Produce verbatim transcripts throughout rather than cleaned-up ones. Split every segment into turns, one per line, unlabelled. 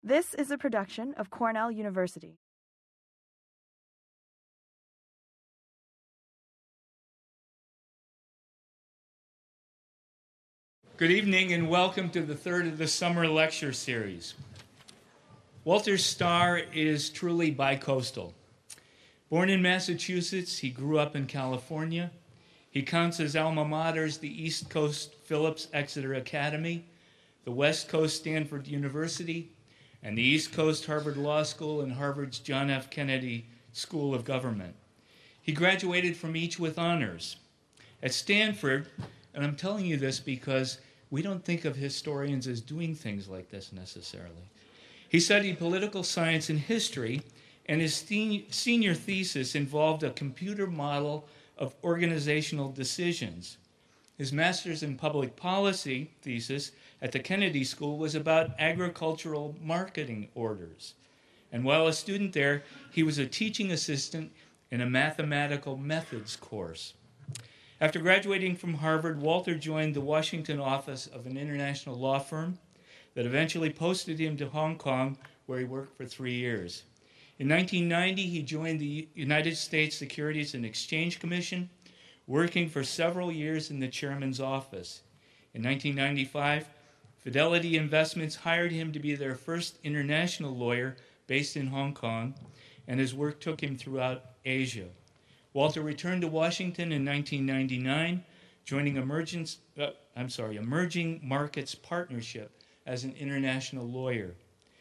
This is a production of Cornell University.
Good evening and welcome to the third of the summer lecture series. Walter Starr is truly bicoastal. Born in Massachusetts, he grew up in California. He counts his alma maters the East Coast Phillips Exeter Academy, the West Coast Stanford University, and the East Coast Harvard Law School and Harvard's John F. Kennedy School of Government. He graduated from each with honors. At Stanford, and I'm telling you this because we don't think of historians as doing things like this necessarily. He studied political science and history, and his senior thesis involved a computer model of organizational decisions. His master's in public policy thesis at the Kennedy School was about agricultural marketing orders. And while a student there, he was a teaching assistant in a mathematical methods course. After graduating from Harvard, Walter joined the Washington office of an international law firm that eventually posted him to Hong Kong, where he worked for three years. In nineteen ninety, he joined the United States Securities and Exchange Commission, working for several years in the chairman's office. In nineteen ninety-five, Fidelity Investments hired him to be their first international lawyer based in Hong Kong, and his work took him throughout Asia. Walter returned to Washington in nineteen ninety-nine, joining Emergence, uh, I'm sorry, Emerging Markets Partnership as an international lawyer,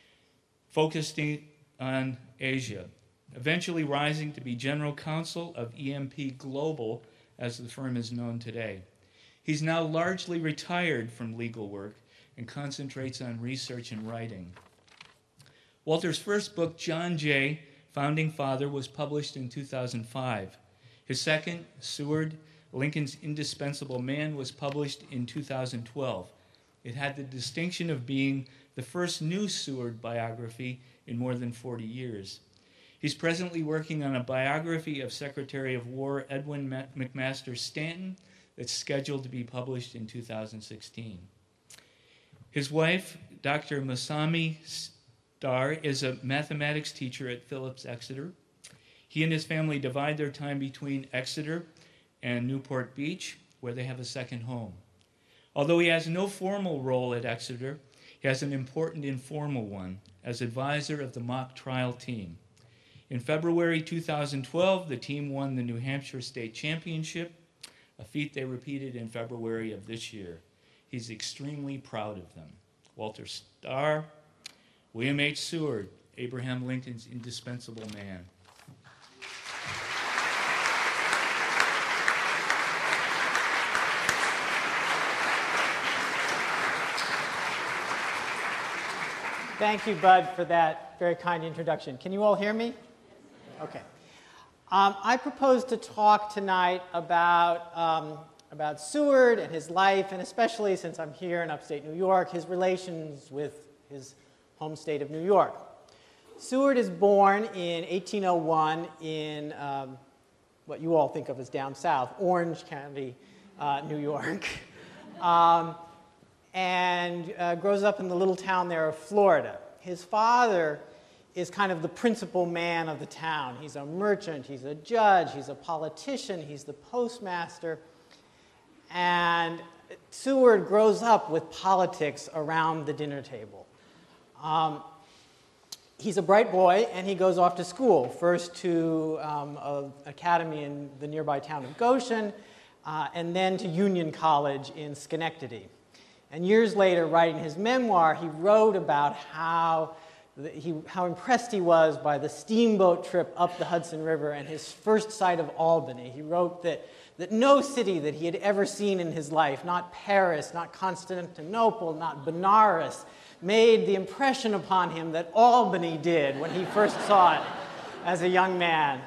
focusing on Asia, eventually rising to be general counsel of E M P Global, as the firm is known today. He's now largely retired from legal work and concentrates on research and writing. Walter's first book, John Jay, Founding Father, was published in two thousand five. His second, Seward, Lincoln's Indispensable Man, was published in two thousand twelve. It had the distinction of being the first new Seward biography in more than forty years. He's presently working on a biography of Secretary of War Edwin McMaster Stanton that's scheduled to be published in two thousand sixteen. His wife, Doctor Masami Starr, is a mathematics teacher at Phillips Exeter. He and his family divide their time between Exeter and Newport Beach, where they have a second home. Although he has no formal role at Exeter, he has an important informal one as advisor of the mock trial team. In February two thousand twelve, the team won the New Hampshire State Championship, a feat they repeated in February of this year. He's extremely proud of them. Walter Starr, William H. Seward, Abraham Lincoln's indispensable man.
Thank you, Bud, for that very kind introduction. Can you all hear me? Okay. Um, I propose to talk tonight about, um, about Seward and his life, and especially, since I'm here in upstate New York, his relations with his home state of New York. Seward is born in eighteen oh one in um, what you all think of as down south, Orange County, uh, New York. um, and uh, grows up in the little town there of Florida. His father is kind of the principal man of the town. He's a merchant, he's a judge, he's a politician, he's the postmaster. And Seward grows up with politics around the dinner table. Um, he's a bright boy, and he goes off to school, first to um, an academy in the nearby town of Goshen, uh, and then to Union College in Schenectady. And years later, writing his memoir, he wrote about how, the, he, how impressed he was by the steamboat trip up the Hudson River and his first sight of Albany. He wrote that, that no city that he had ever seen in his life, not Paris, not Constantinople, not Benares, made the impression upon him that Albany did when he first saw it as a young man.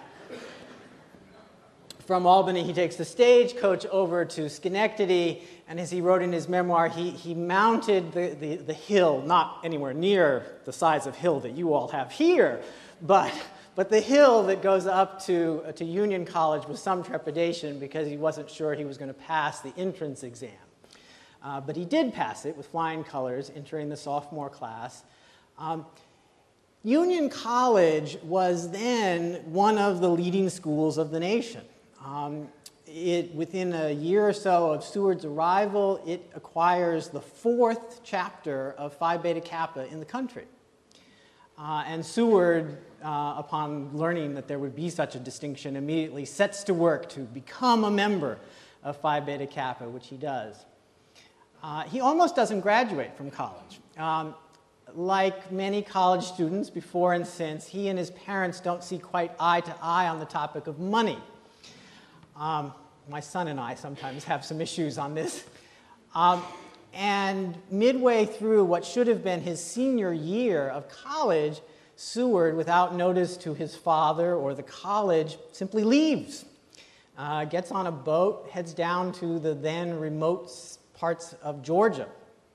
From Albany, he takes the stagecoach over to Schenectady, and as he wrote in his memoir, he, he mounted the, the, the hill, not anywhere near the size of hill that you all have here, but, but the hill that goes up to, uh, to Union College with some trepidation because he wasn't sure he was going to pass the entrance exam. Uh, but he did pass it with flying colors, entering the sophomore class. Um, Union College was then one of the leading schools of the nation. Um, it, within a year or so of Seward's arrival, it acquires the fourth chapter of Phi Beta Kappa in the country. Uh, and Seward, uh, upon learning that there would be such a distinction, immediately sets to work to become a member of Phi Beta Kappa, which he does. Uh, he almost doesn't graduate from college. Um, like many college students before and since, he and his parents don't see quite eye to eye on the topic of money. Um, my son and I sometimes have some issues on this. Um, and midway through what should have been his senior year of college, Seward, without notice to his father or the college, simply leaves. Uh, gets on a boat, heads down to the then remote parts of Georgia.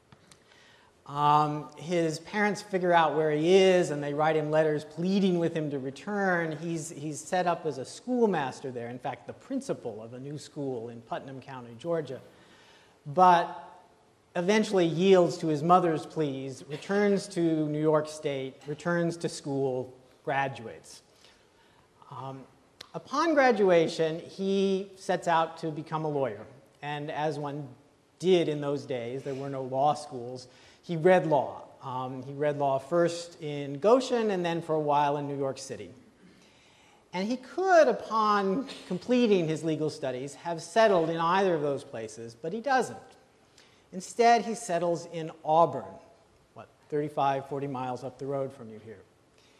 Um, his parents figure out where he is, and they write him letters pleading with him to return. He's, he's set up as a schoolmaster there, in fact, the principal of a new school in Putnam County, Georgia. But eventually yields to his mother's pleas, returns to New York State, returns to school, graduates. Um, upon graduation, he sets out to become a lawyer. And as one did in those days, there were no law schools, he read law. Um, he read law first in Goshen and then for a while in New York City. And he could, upon completing his legal studies, have settled in either of those places, but he doesn't. Instead, he settles in Auburn, what, thirty-five, forty miles up the road from you here.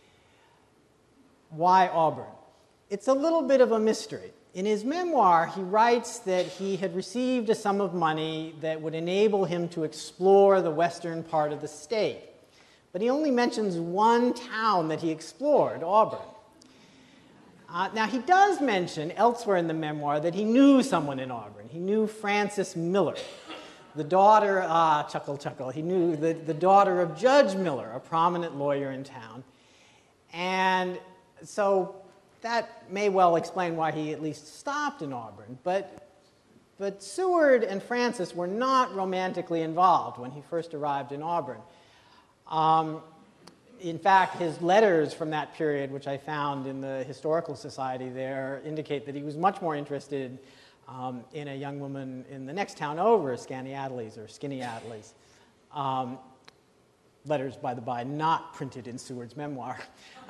Why Auburn? It's a little bit of a mystery. In his memoir, he writes that he had received a sum of money that would enable him to explore the western part of the state. But he only mentions one town that he explored, Auburn. Uh, now, he does mention elsewhere in the memoir that he knew someone in Auburn. He knew Frances Miller, the daughter, ah, chuckle, chuckle, he knew the, the daughter of Judge Miller, a prominent lawyer in town. And so that may well explain why he at least stopped in Auburn. But, but Seward and Frances were not romantically involved when he first arrived in Auburn. Um, in fact, his letters from that period, which I found in the Historical Society there, indicate that he was much more interested um, in a young woman in the next town over, Skaneateles or Skineateles. Um, letters, by the by, not printed in Seward's memoir.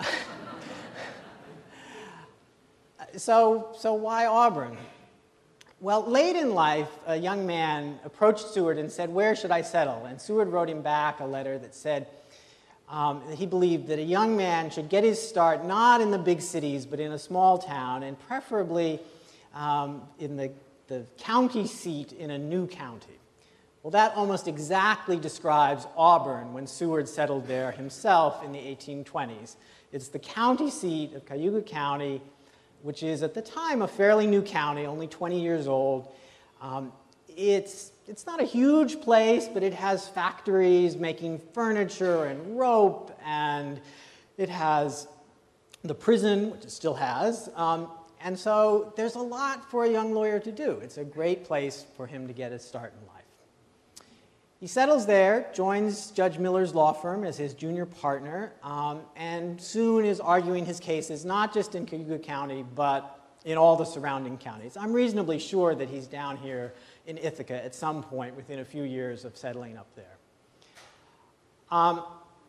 So, so why Auburn? Well, late in life, a young man approached Seward and said, "Where should I settle?" And Seward wrote him back a letter that said um, that he believed that a young man should get his start not in the big cities, but in a small town, and preferably um, in the, the county seat in a new county. Well, that almost exactly describes Auburn when Seward settled there himself in the eighteen twenties. It's the county seat of Cayuga County, which is at the time a fairly new county, only twenty years old. Um, it's, it's not a huge place, but it has factories making furniture and rope, and it has the prison, which it still has. Um, and so there's a lot for a young lawyer to do. It's a great place for him to get his start in life. He settles there, joins Judge Miller's law firm as his junior partner, um, and soon is arguing his cases not just in Cayuga County, but in all the surrounding counties. I'm reasonably sure that he's down here in Ithaca at some point within a few years of settling up there. Um,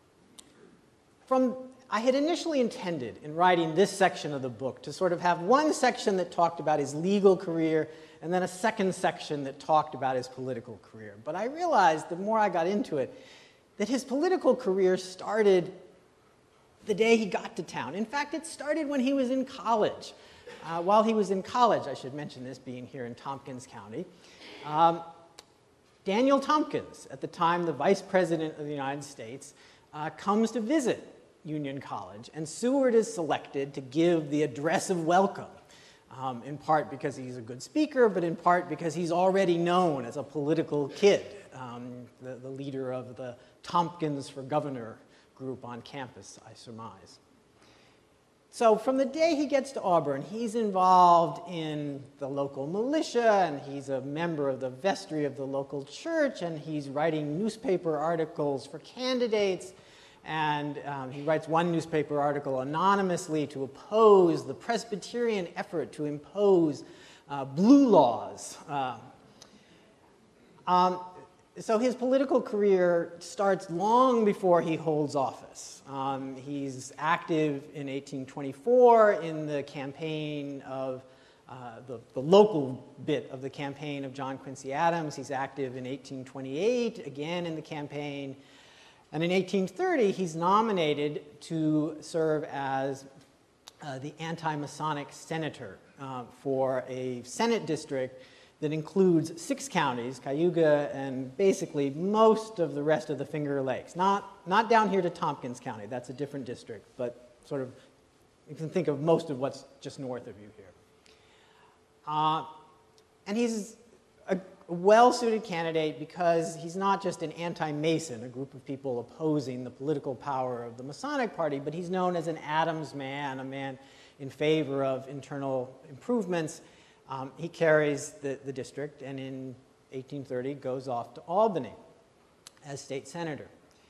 from, I had initially intended in writing this section of the book to sort of have one section that talked about his legal career and then a second section that talked about his political career. But I realized the more I got into it that his political career started the day he got to town. In fact, it started when he was in college. Uh, while he was in college, I should mention this, being here in Tompkins County, um, Daniel Tompkins, at the time the Vice President of the United States, uh, comes to visit Union College, and Seward is selected to give the address of welcome. Um, in part because he's a good speaker, but in part because he's already known as a political kid, um, the, the leader of the Tompkins for Governor group on campus, I surmise. So from the day he gets to Auburn, he's involved in the local militia, and he's a member of the vestry of the local church, and he's writing newspaper articles for candidates, And um, he writes one newspaper article anonymously to oppose the Presbyterian effort to impose uh, blue laws. Uh, um, so his political career starts long before he holds office. Um, he's active in eighteen twenty-four in the campaign of Uh, the, the local bit of the campaign of John Quincy Adams. He's active in eighteen twenty-eight, again in the campaign. And in eighteen thirty, he's nominated to serve as uh, the anti-Masonic senator uh, for a Senate district that includes six counties, Cayuga and basically most of the rest of the Finger Lakes. Not, not down here to Tompkins County, that's a different district, but sort of, you can think of most of what's just north of you here. Uh, and he's a well-suited candidate because he's not just an anti-Mason, a group of people opposing the political power of the Masonic Party, but he's known as an Adams man, a man in favor of internal improvements. Um, he carries the, the district, and in eighteen thirty goes off to Albany as state senator.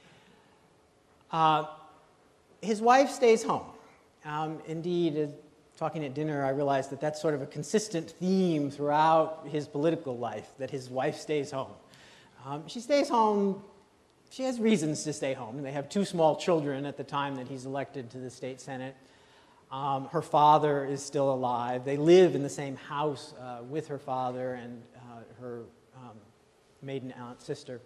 Uh, his wife stays home. Um, indeed, talking at dinner, I realized that that's sort of a consistent theme throughout his political life, that his wife stays home. Um, she stays home, she has reasons to stay home. They have two small children at the time that he's elected to the state senate. Um, her father is still alive. They live in the same house uh, with her father and uh, her um, maiden aunt sister.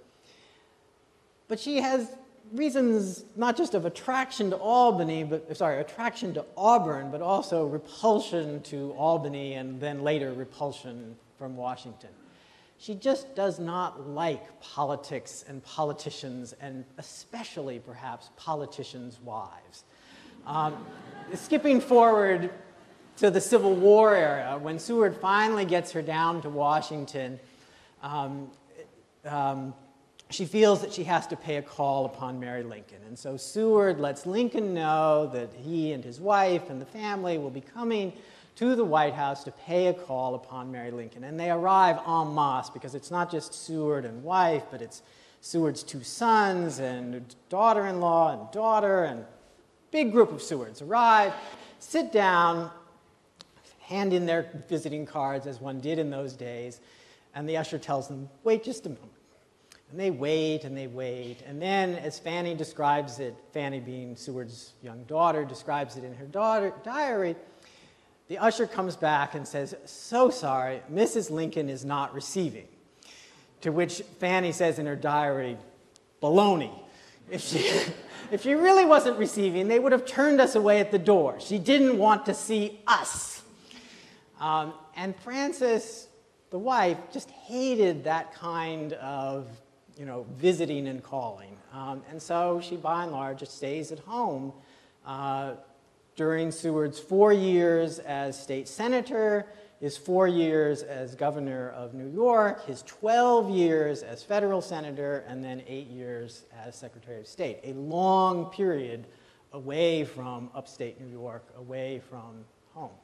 But she has reasons not just of attraction to Albany, but sorry, attraction to Auburn, but also repulsion to Albany and then later repulsion from Washington. She just does not like politics and politicians, and especially perhaps politicians' wives. Um, skipping forward to the Civil War era, when Seward finally gets her down to Washington, um, um, she feels that she has to pay a call upon Mary Lincoln. And so Seward lets Lincoln know that he and his wife and the family will be coming to the White House to pay a call upon Mary Lincoln. And they arrive en masse because it's not just Seward and wife, but it's Seward's two sons and daughter-in-law and daughter, and a big group of Sewards arrive, sit down, hand in their visiting cards as one did in those days, and the usher tells them, wait just a moment. And they wait and they wait. And then, as Fanny describes it, Fanny being Seward's young daughter, describes it in her daughter, diary, the usher comes back and says, so sorry, Missus Lincoln is not receiving. To which Fanny says in her diary, baloney. If she, if she really wasn't receiving, they would have turned us away at the door. She didn't want to see us. Um, and Frances, the wife, just hated that kind of you know, visiting and calling. Um, and so she, by and large, just stays at home uh, during Seward's four years as state senator, his four years as governor of New York, his twelve years as federal senator, and then eight years as secretary of state. A long period away from upstate New York, away from home.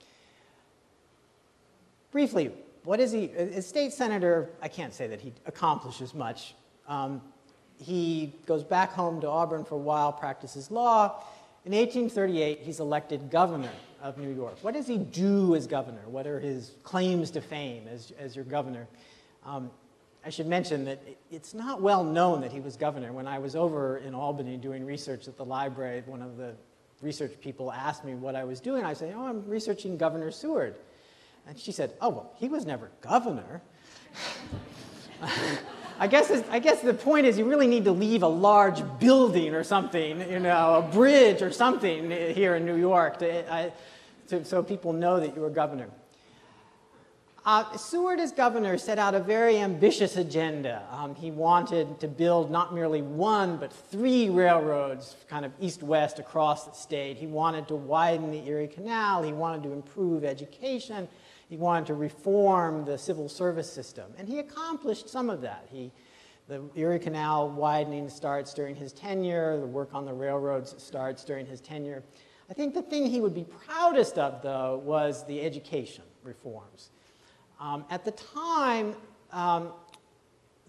Briefly, what is he? As state senator, I can't say that he accomplishes much. Um, he goes back home to Auburn for a while, practices law. In eighteen thirty-eight, he's elected governor of New York. What does he do as governor? What are his claims to fame as, as your governor? Um, I should mention that it's not well known that he was governor. When I was over in Albany doing research at the library, one of the research people asked me what I was doing. I said, oh, I'm researching Governor Seward. And she said, oh, well, he was never governor. I guess, I guess the point is you really need to leave a large building or something, you know, a bridge or something here in New York to, I, to, so people know that you were governor. Uh, Seward, as governor, set out a very ambitious agenda. Um, he wanted to build not merely one, but three railroads, kind of east-west across the state. He wanted to widen the Erie Canal. He wanted to improve education. He wanted to reform the civil service system. And he accomplished some of that. He, the Erie Canal widening starts during his tenure. The work on the railroads starts during his tenure. I think the thing he would be proudest of, though, was the education reforms. Um, at the time, um,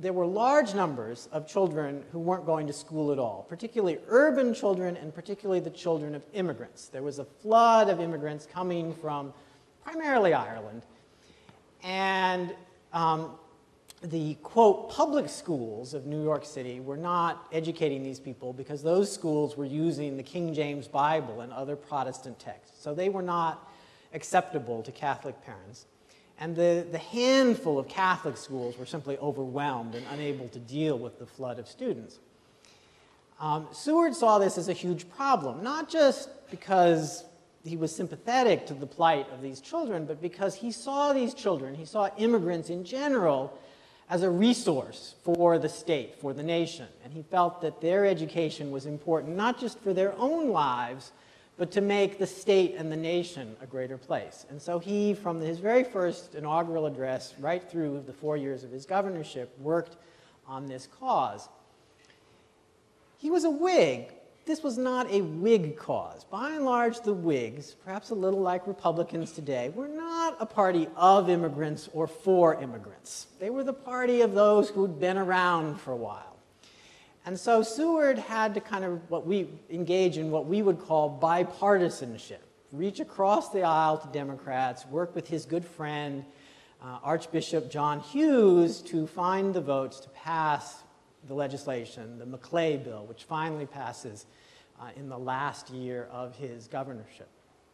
there were large numbers of children who weren't going to school at all, particularly urban children and particularly the children of immigrants. There was a flood of immigrants coming from primarily Ireland. And um, the, quote, public schools of New York City were not educating these people because those schools were using the King James Bible and other Protestant texts. So they were not acceptable to Catholic parents. And the, the handful of Catholic schools were simply overwhelmed and unable to deal with the flood of students. Um, Seward saw this as a huge problem, not just because he was sympathetic to the plight of these children, but because he saw these children, he saw immigrants in general, as a resource for the state, for the nation. And he felt that their education was important, not just for their own lives, but to make the state and the nation a greater place. And so he, from his very first inaugural address right through the four years of his governorship, worked on this cause. He was a Whig. This was not a Whig cause. By and large, the Whigs, perhaps a little like Republicans today, were not a party of immigrants or for immigrants. They were the party of those who'd been around for a while. And so Seward had to kind of what we engage in what we would call bipartisanship, reach across the aisle to Democrats, work with his good friend, uh, Archbishop John Hughes, to find the votes to pass the legislation, the Maclay bill, which finally passes uh, in the last year of his governorship.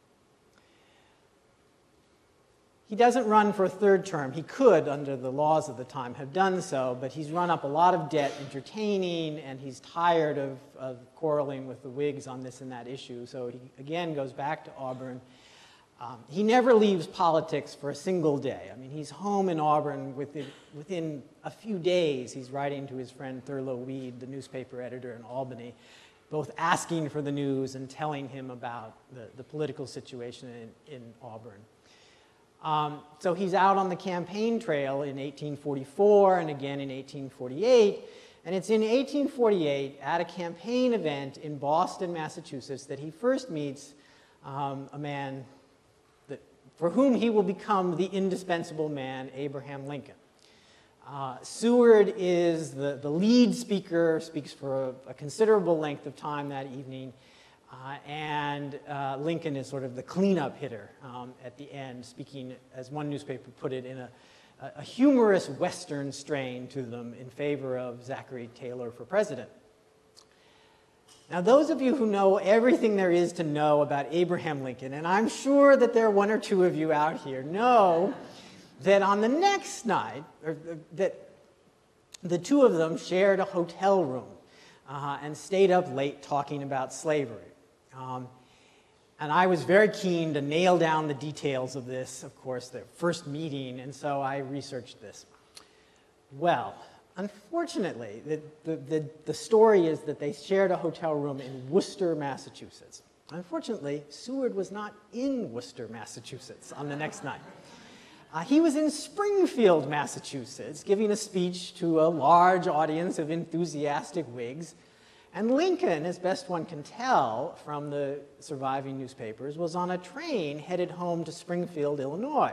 He doesn't run for a third term. He could, under the laws of the time, have done so, but he's run up a lot of debt entertaining, and he's tired of, of quarreling with the Whigs on this and that issue, so he again goes back to Auburn. Um, he never leaves politics for a single day. I mean, he's home in Auburn within, within a few days. He's writing to his friend Thurlow Weed, the newspaper editor in Albany, both asking for the news and telling him about the, the political situation in, in Auburn. Um, so he's out on the campaign trail in eighteen forty-four and again in eighteen forty-eight. And it's in eighteen forty-eight at a campaign event in Boston, Massachusetts, that he first meets um, a man that, for whom he will become the indispensable man, Abraham Lincoln. Uh, Seward is the, the lead speaker, speaks for a, a considerable length of time that evening. Uh, and uh, Lincoln is sort of the cleanup hitter um, at the end, speaking, as one newspaper put it, in a, a humorous Western strain to them in favor of Zachary Taylor for president. Now, those of you who know everything there is to know about Abraham Lincoln, and I'm sure that there are one or two of you out here, know that on the next night, or that the two of them shared a hotel room uh, and stayed up late talking about slavery. Um, and I was very keen to nail down the details of this, of course, their first meeting, and so I researched this. Well, unfortunately, the, the, the, the story is that they shared a hotel room in Worcester, Massachusetts. Unfortunately, Seward was not in Worcester, Massachusetts on the next night. Uh, he was in Springfield, Massachusetts, giving a speech to a large audience of enthusiastic Whigs. And Lincoln, as best one can tell from the surviving newspapers, was on a train headed home to Springfield, Illinois.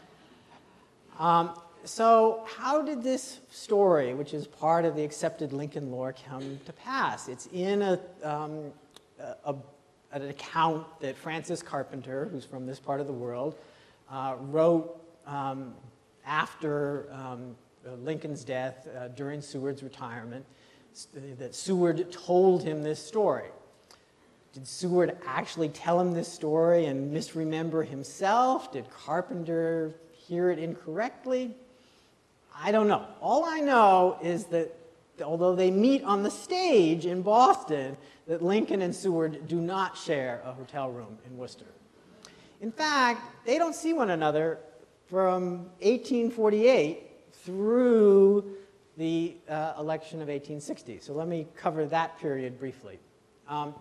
Um, so how did this story, which is part of the accepted Lincoln lore, come to pass? It's in a, um, a, a, an account that Francis Carpenter, who's from this part of the world, uh, wrote um, after um, Lincoln's death, uh, during Seward's retirement, that Seward told him this story. Did Seward actually tell him this story and misremember himself? Did Carpenter hear it incorrectly? I don't know. All I know is that although they meet on the stage in Boston, that Lincoln and Seward do not share a hotel room in Worcester. In fact, they don't see one another from eighteen forty-eight through the uh, election of eighteen sixty. So let me cover that period briefly. Um,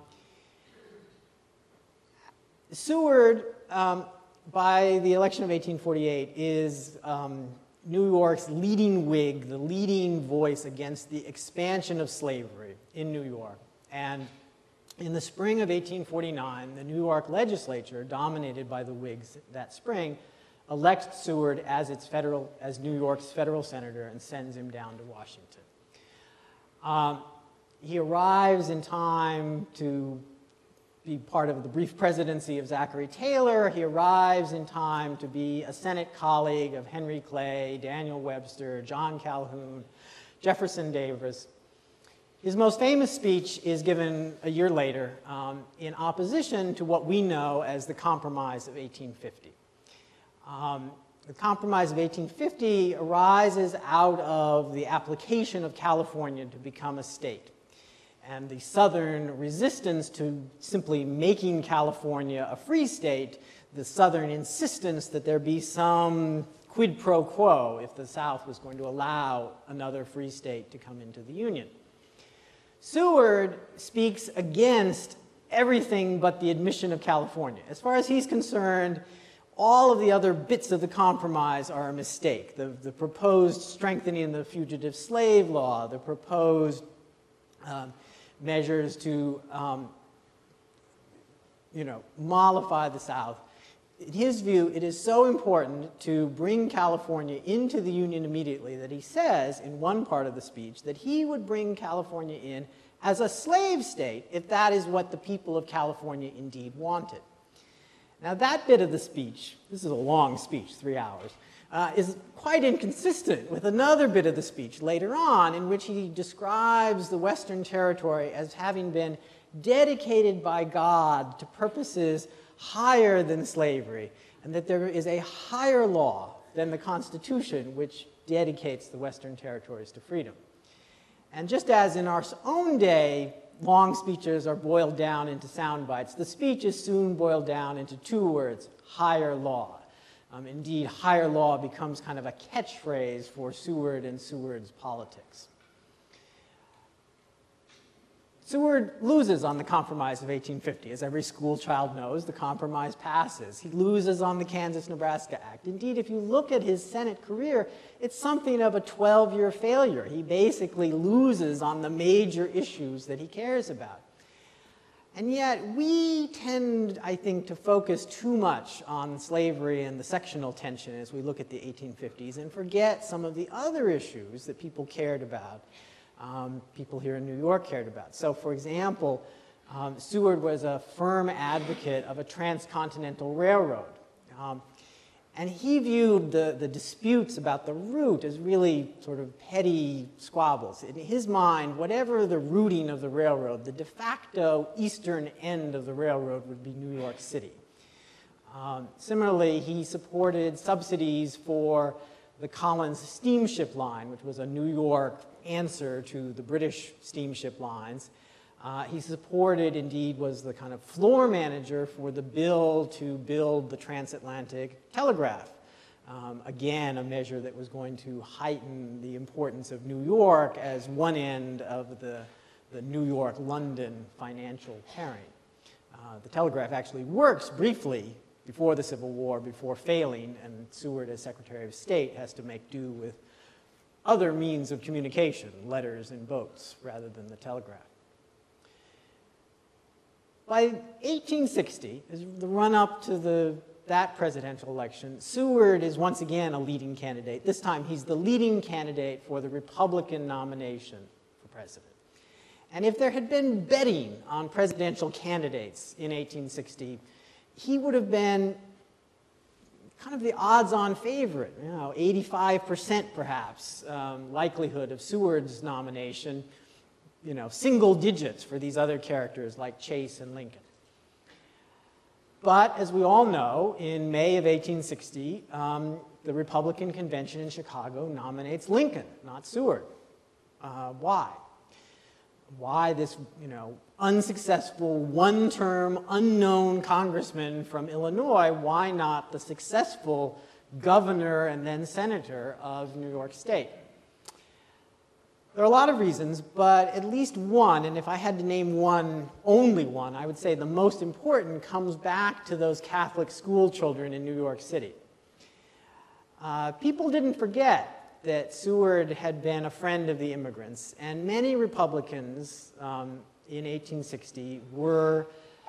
Seward, um, by the election of eighteen forty-eight, is um, New York's leading Whig, the leading voice against the expansion of slavery in New York. And in the spring of eighteen forty-nine, the New York legislature, dominated by the Whigs that spring, elects Seward as its federal, as New York's federal senator and sends him down to Washington. Um, he arrives in time to be part of the brief presidency of Zachary Taylor. He arrives in time to be a Senate colleague of Henry Clay, Daniel Webster, John Calhoun, Jefferson Davis. His most famous speech is given a year later um, in opposition to what we know as the Compromise of eighteen fifty. Um, the Compromise of eighteen fifty arises out of the application of California to become a state, and the Southern resistance to simply making California a free state, the Southern insistence that there be some quid pro quo if the South was going to allow another free state to come into the Union. Seward speaks against everything but the admission of California. As far as he's concerned, all of the other bits of the compromise are a mistake. The, the proposed strengthening of the fugitive slave law, the proposed um, measures to um, you know, mollify the South. In his view, it is so important to bring California into the Union immediately that he says in one part of the speech that he would bring California in as a slave state if that is what the people of California indeed wanted. Now that bit of the speech, this is a long speech, three hours, uh, is quite inconsistent with another bit of the speech later on in which he describes the Western Territory as having been dedicated by God to purposes higher than slavery, and that there is a higher law than the Constitution which dedicates the Western Territories to freedom. And just as in our own day, long speeches are boiled down into sound bites, the speech is soon boiled down into two words: higher law. Um, indeed, higher law becomes kind of a catchphrase for Seward and Seward's politics. Seward loses on the Compromise of eighteen fifty. As every school child knows, the compromise passes. He loses on the Kansas-Nebraska Act. Indeed, if you look at his Senate career, it's something of a twelve-year failure. He basically loses on the major issues that he cares about. And yet, we tend, I think, to focus too much on slavery and the sectional tension as we look at the eighteen fifties and forget some of the other issues that people cared about. Um, people here in New York cared about. So, for example, um, Seward was a firm advocate of a transcontinental railroad. Um, and he viewed the, the disputes about the route as really sort of petty squabbles. In his mind, whatever the routing of the railroad, the de facto eastern end of the railroad would be New York City. Um, similarly, he supported subsidies for the Collins steamship line, which was a New York answer to the British steamship lines. Uh, he supported, indeed, was the kind of floor manager for the bill to build the transatlantic telegraph. Um, again, a measure that was going to heighten the importance of New York as one end of the, the New York-London financial pairing. Uh, the telegraph actually works briefly before the Civil War, before failing, and Seward, as Secretary of State, has to make do with other means of communication, letters and boats, rather than the telegraph. By eighteen sixty, as the run-up to the, that presidential election, Seward is once again a leading candidate. This time, he's the leading candidate for the Republican nomination for president. And if there had been betting on presidential candidates in eighteen sixty, he would have been kind of the odds-on favorite, you know, eighty-five percent perhaps um, likelihood of Seward's nomination, you know, single digits for these other characters like Chase and Lincoln. But as we all know, in May of eighteen sixty, um, the Republican convention in Chicago nominates Lincoln, not Seward. Uh, why? Why this, you know, unsuccessful, one-term, unknown congressman from Illinois? Why not the successful governor and then senator of New York State? There are a lot of reasons, but at least one, and if I had to name one, only one, I would say the most important comes back to those Catholic school children in New York City. Uh, people didn't forget that Seward had been a friend of the immigrants, and many Republicans um, in eighteen sixty were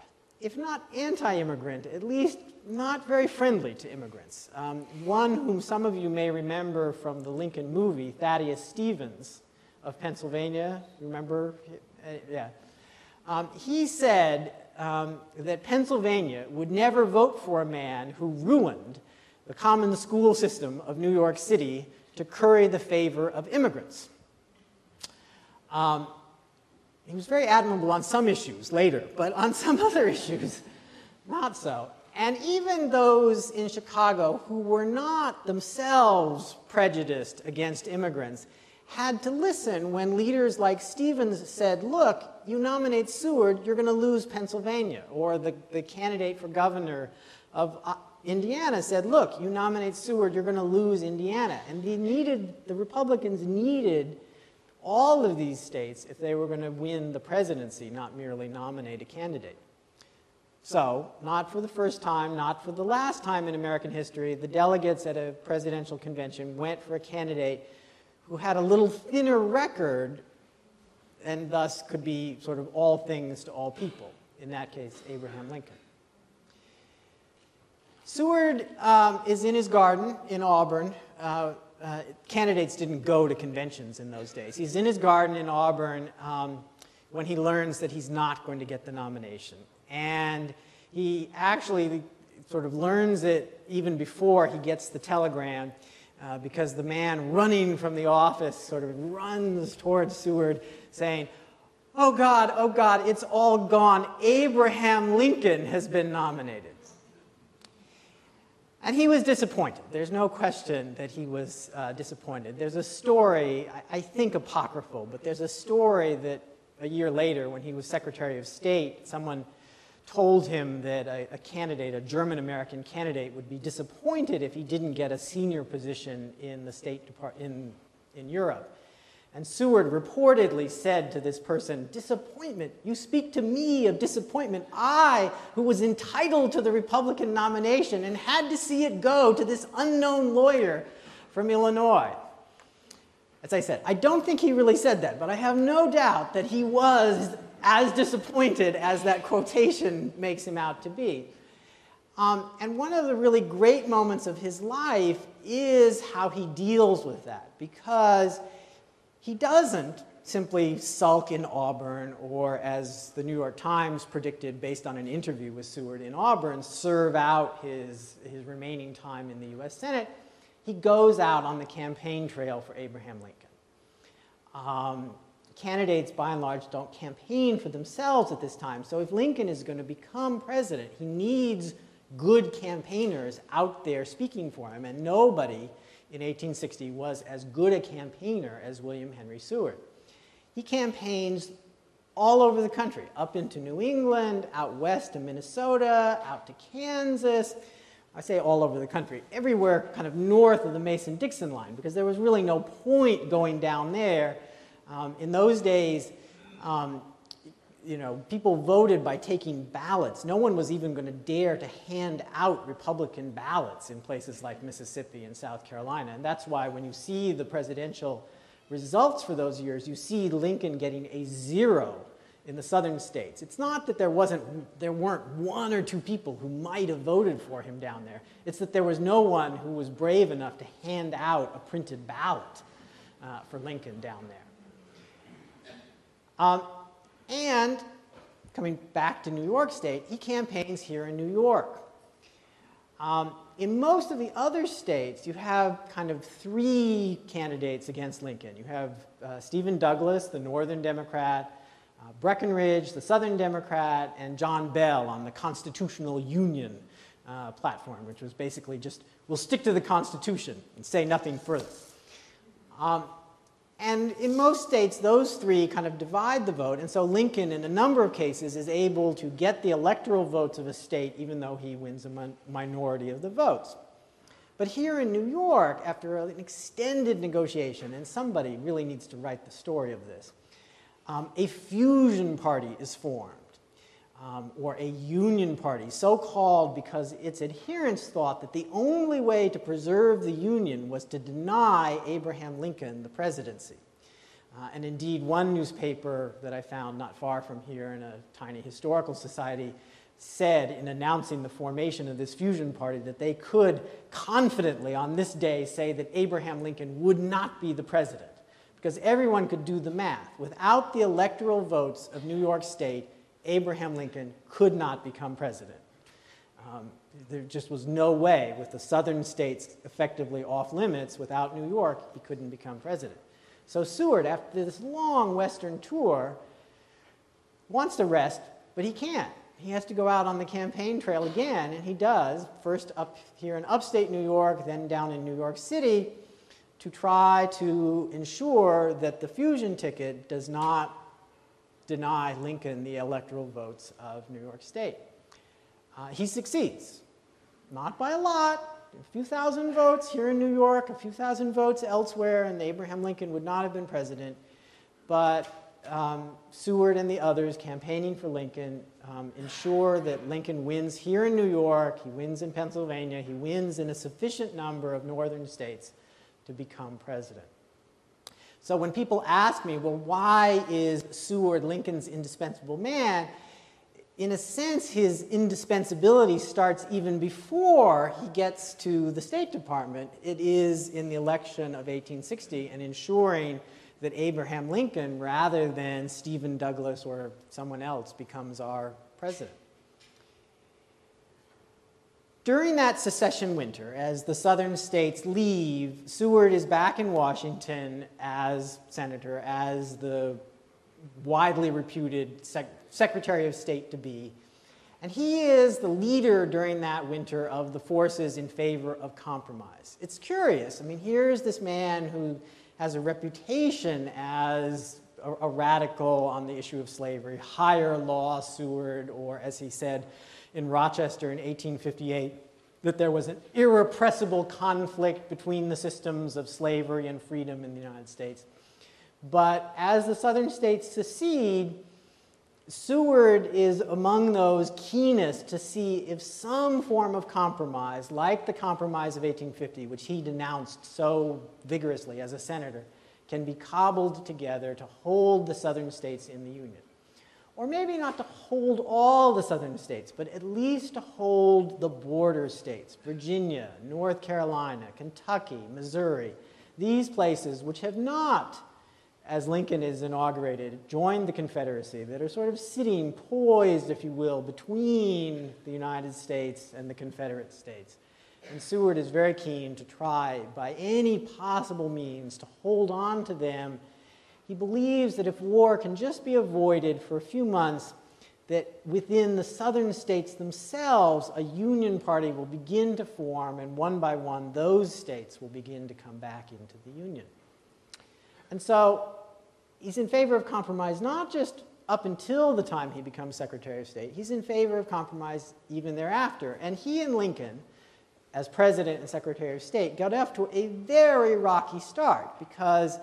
if not anti-immigrant, at least not very friendly to immigrants. Um, one whom some of you may remember from the Lincoln movie, Thaddeus Stevens of Pennsylvania. Remember? Uh, yeah. Um, he said um, that Pennsylvania would never vote for a man who ruined the common school system of New York City to curry the favor of immigrants. Um, he was very admirable on some issues later, but on some other issues, not so. And even those in Chicago who were not themselves prejudiced against immigrants had to listen when leaders like Stevens said, look, you nominate Seward, you're going to lose Pennsylvania. Or the, the candidate for governor of uh, Indiana said, look, you nominate Seward, you're going to lose Indiana. And they needed, the Republicans needed all of these states if they were going to win the presidency, not merely nominate a candidate. So, not for the first time, not for the last time in American history, the delegates at a presidential convention went for a candidate who had a little thinner record and thus could be sort of all things to all people, in that case, Abraham Lincoln. Seward um, is in his garden in Auburn. Uh, uh, candidates didn't go to conventions in those days. He's in his garden in Auburn um, when he learns that he's not going to get the nomination. And he actually sort of learns it even before he gets the telegram, uh, because the man running from the office sort of runs towards Seward saying, oh God, oh God, it's all gone. Abraham Lincoln has been nominated. And he was disappointed. There's no question that he was uh, disappointed. There's a story, I, I think apocryphal, but there's a story that a year later, when he was Secretary of State, someone told him that a, a candidate, a German-American candidate, would be disappointed if he didn't get a senior position in the State Department in, in Europe. And Seward reportedly said to this person, disappointment, you speak to me of disappointment. I, who was entitled to the Republican nomination and had to see it go to this unknown lawyer from Illinois. As I said, I don't think he really said that, but I have no doubt that he was as disappointed as that quotation makes him out to be. Um, and one of the really great moments of his life is how he deals with that, because he doesn't simply sulk in Auburn or, as the New York Times predicted based on an interview with Seward in Auburn, serve out his, his remaining time in the U S Senate. He goes out on the campaign trail for Abraham Lincoln. Um, candidates, by and large, don't campaign for themselves at this time. So if Lincoln is going to become president, he needs good campaigners out there speaking for him, and nobody in eighteen sixty was as good a campaigner as William Henry Seward. He campaigns all over the country, up into New England, out west to Minnesota, out to Kansas. I say all over the country, everywhere kind of north of the Mason-Dixon line, because there was really no point going down there. Um, in those days, um, you know, people voted by taking ballots. No one was even going to dare to hand out Republican ballots in places like Mississippi and South Carolina. And that's why when you see the presidential results for those years, you see Lincoln getting a zero in the southern states. It's not that there wasn't, there weren't one or two people who might have voted for him down there. It's that there was no one who was brave enough to hand out a printed ballot uh, for Lincoln down there. Um, And, coming back to New York State, he campaigns here in New York. Um, in most of the other states, you have kind of three candidates against Lincoln. You have uh, Stephen Douglas, the Northern Democrat, uh, Breckinridge, the Southern Democrat, and John Bell on the Constitutional Union uh, platform, which was basically just, we'll stick to the Constitution and say nothing further. Um, And in most states, those three kind of divide the vote, and so Lincoln, in a number of cases, is able to get the electoral votes of a state, even though he wins a min- minority of the votes. But here in New York, after an extended negotiation, and somebody really needs to write the story of this, um, a fusion party is formed, um, or a union party, so called because its adherents thought that the only way to preserve the union was to deny Abraham Lincoln the presidency. Uh, and indeed, one newspaper that I found not far from here in a tiny historical society said in announcing the formation of this fusion party that they could confidently on this day say that Abraham Lincoln would not be the president, because everyone could do the math. Without the electoral votes of New York State, Abraham Lincoln could not become president. Um, there just was no way, with the southern states effectively off limits, without New York, he couldn't become president. So Seward, after this long Western tour, wants to rest, but he can't. He has to go out on the campaign trail again, and he does, first up here in upstate New York, then down in New York City, to try to ensure that the fusion ticket does not deny Lincoln the electoral votes of New York State. Uh, he succeeds, not by a lot, a few thousand votes here in New York, a few thousand votes elsewhere, and Abraham Lincoln would not have been president, but Um, Seward and the others campaigning for Lincoln um, ensure that Lincoln wins here in New York, he wins in Pennsylvania, he wins in a sufficient number of northern states to become president. So when people ask me, well, why is Seward Lincoln's indispensable man? In a sense, his indispensability starts even before he gets to the State Department. It is in the election of eighteen sixty and ensuring that Abraham Lincoln, rather than Stephen Douglas or someone else, becomes our president. During that secession winter, as the southern states leave, Seward is back in Washington as senator, as the widely reputed sec Secretary of State to be. And he is the leader during that winter of the forces in favor of compromise. It's curious. I mean, here's this man who has a reputation as a, a radical on the issue of slavery, higher law Seward, or as he said in Rochester in eighteen fifty-eight, that there was an irrepressible conflict between the systems of slavery and freedom in the United States. But as the southern states secede, Seward is among those keenest to see if some form of compromise, like the Compromise of eighteen fifty, which he denounced so vigorously as a senator, can be cobbled together to hold the southern states in the Union. Or maybe not to hold all the southern states, but at least to hold the border states, Virginia, North Carolina, Kentucky, Missouri, these places which have not, as Lincoln is inaugurated, joined the Confederacy, that are sort of sitting poised, if you will, between the United States and the Confederate States. And Seward is very keen to try, by any possible means, to hold on to them. He believes that if war can just be avoided for a few months, that within the southern states themselves, a Union party will begin to form, and one by one, those states will begin to come back into the Union. And so he's in favor of compromise not just up until the time he becomes Secretary of State. He's in favor of compromise even thereafter. And he and Lincoln, as President and Secretary of State, got off to a very rocky start because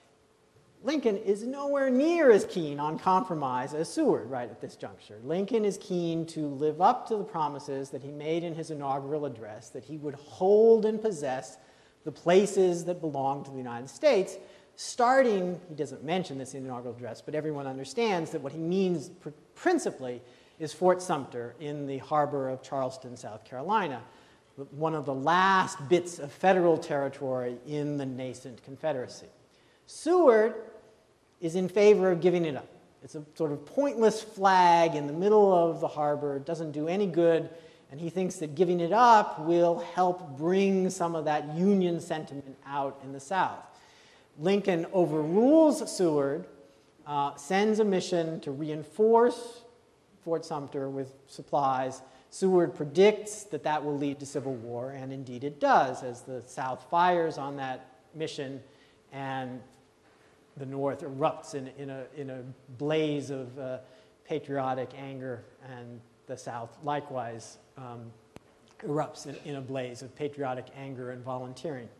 Lincoln is nowhere near as keen on compromise as Seward right at this juncture. Lincoln is keen to live up to the promises that he made in his inaugural address, that he would hold and possess the places that belong to the United States, starting, he doesn't mention this in the inaugural address, but everyone understands that what he means pr principally is Fort Sumter in the harbor of Charleston, South Carolina, one of the last bits of federal territory in the nascent Confederacy. Seward is in favor of giving it up. It's a sort of pointless flag in the middle of the harbor. It doesn't do any good, and he thinks that giving it up will help bring some of that Union sentiment out in the South. Lincoln overrules Seward, uh, sends a mission to reinforce Fort Sumter with supplies. Seward predicts that that will lead to civil war, and indeed it does, as the South fires on that mission, and the North erupts in, in, a, in a blaze of uh, patriotic anger, and the South likewise um, erupts in, in a blaze of patriotic anger and volunteering.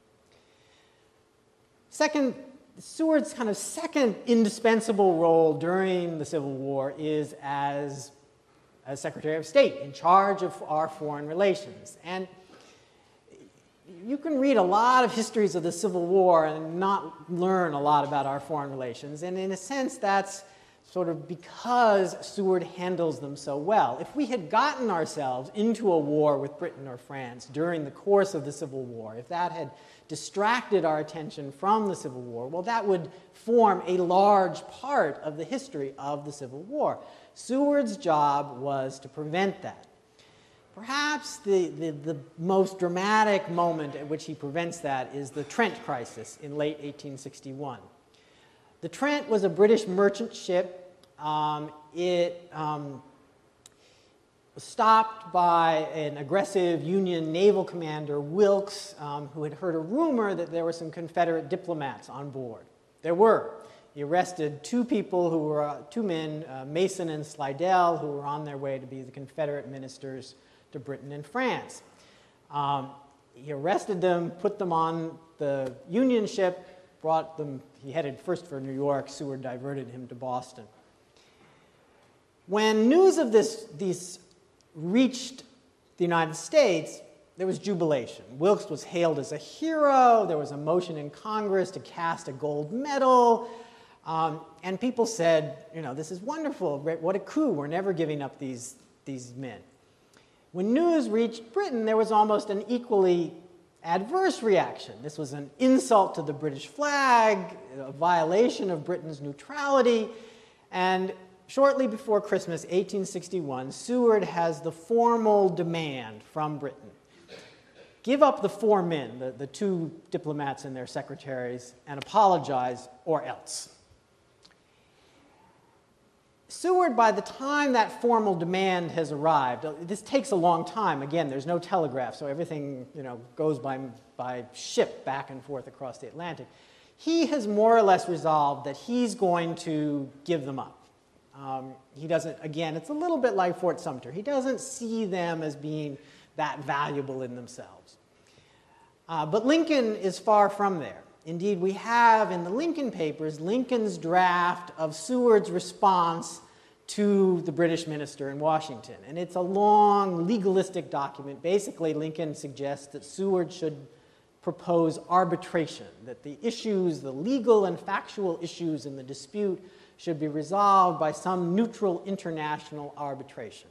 Second, Seward's kind of second indispensable role during the Civil War is as, as Secretary of State, in charge of our foreign relations. And you can read a lot of histories of the Civil War and not learn a lot about our foreign relations. And in a sense, that's sort of because Seward handles them so well. If we had gotten ourselves into a war with Britain or France during the course of the Civil War, if that had distracted our attention from the Civil War, well, that would form a large part of the history of the Civil War. Seward's job was to prevent that. Perhaps the, the, the most dramatic moment at which he prevents that is the Trent crisis in late eighteen sixty-one. The Trent was a British merchant ship. Um, it um, was stopped by an aggressive Union naval commander, Wilkes, um, who had heard a rumor that there were some Confederate diplomats on board. There were. He arrested two people who were, uh, two men, uh, Mason and Slidell, who were on their way to be the Confederate ministers to Britain and France. Um, he arrested them, put them on the Union ship, brought them, he headed first for New York. Seward diverted him to Boston. When news of this, these reached the United States, there was jubilation. Wilkes was hailed as a hero. There was a motion in Congress to cast a gold medal. Um, and people said, you know, this is wonderful. What a coup. We're never giving up these, these men. When news reached Britain, there was almost an equally adverse reaction. This was an insult to the British flag, a violation of Britain's neutrality, and shortly before Christmas, eighteen sixty-one, Seward has the formal demand from Britain. Give up the four men, the, the two diplomats and their secretaries, and apologize or else. Seward, by the time that formal demand has arrived, this takes a long time. Again, there's no telegraph, so everything, you know, goes by, by ship back and forth across the Atlantic. He has more or less resolved that he's going to give them up. Um, he doesn't, again, it's a little bit like Fort Sumter. He doesn't see them as being that valuable in themselves. Uh, but Lincoln is far from there. Indeed, we have in the Lincoln Papers Lincoln's draft of Seward's response to the British minister in Washington. And it's a long, legalistic document. Basically, Lincoln suggests that Seward should propose arbitration, that the issues, the legal and factual issues in the dispute should be resolved by some neutral international arbitration.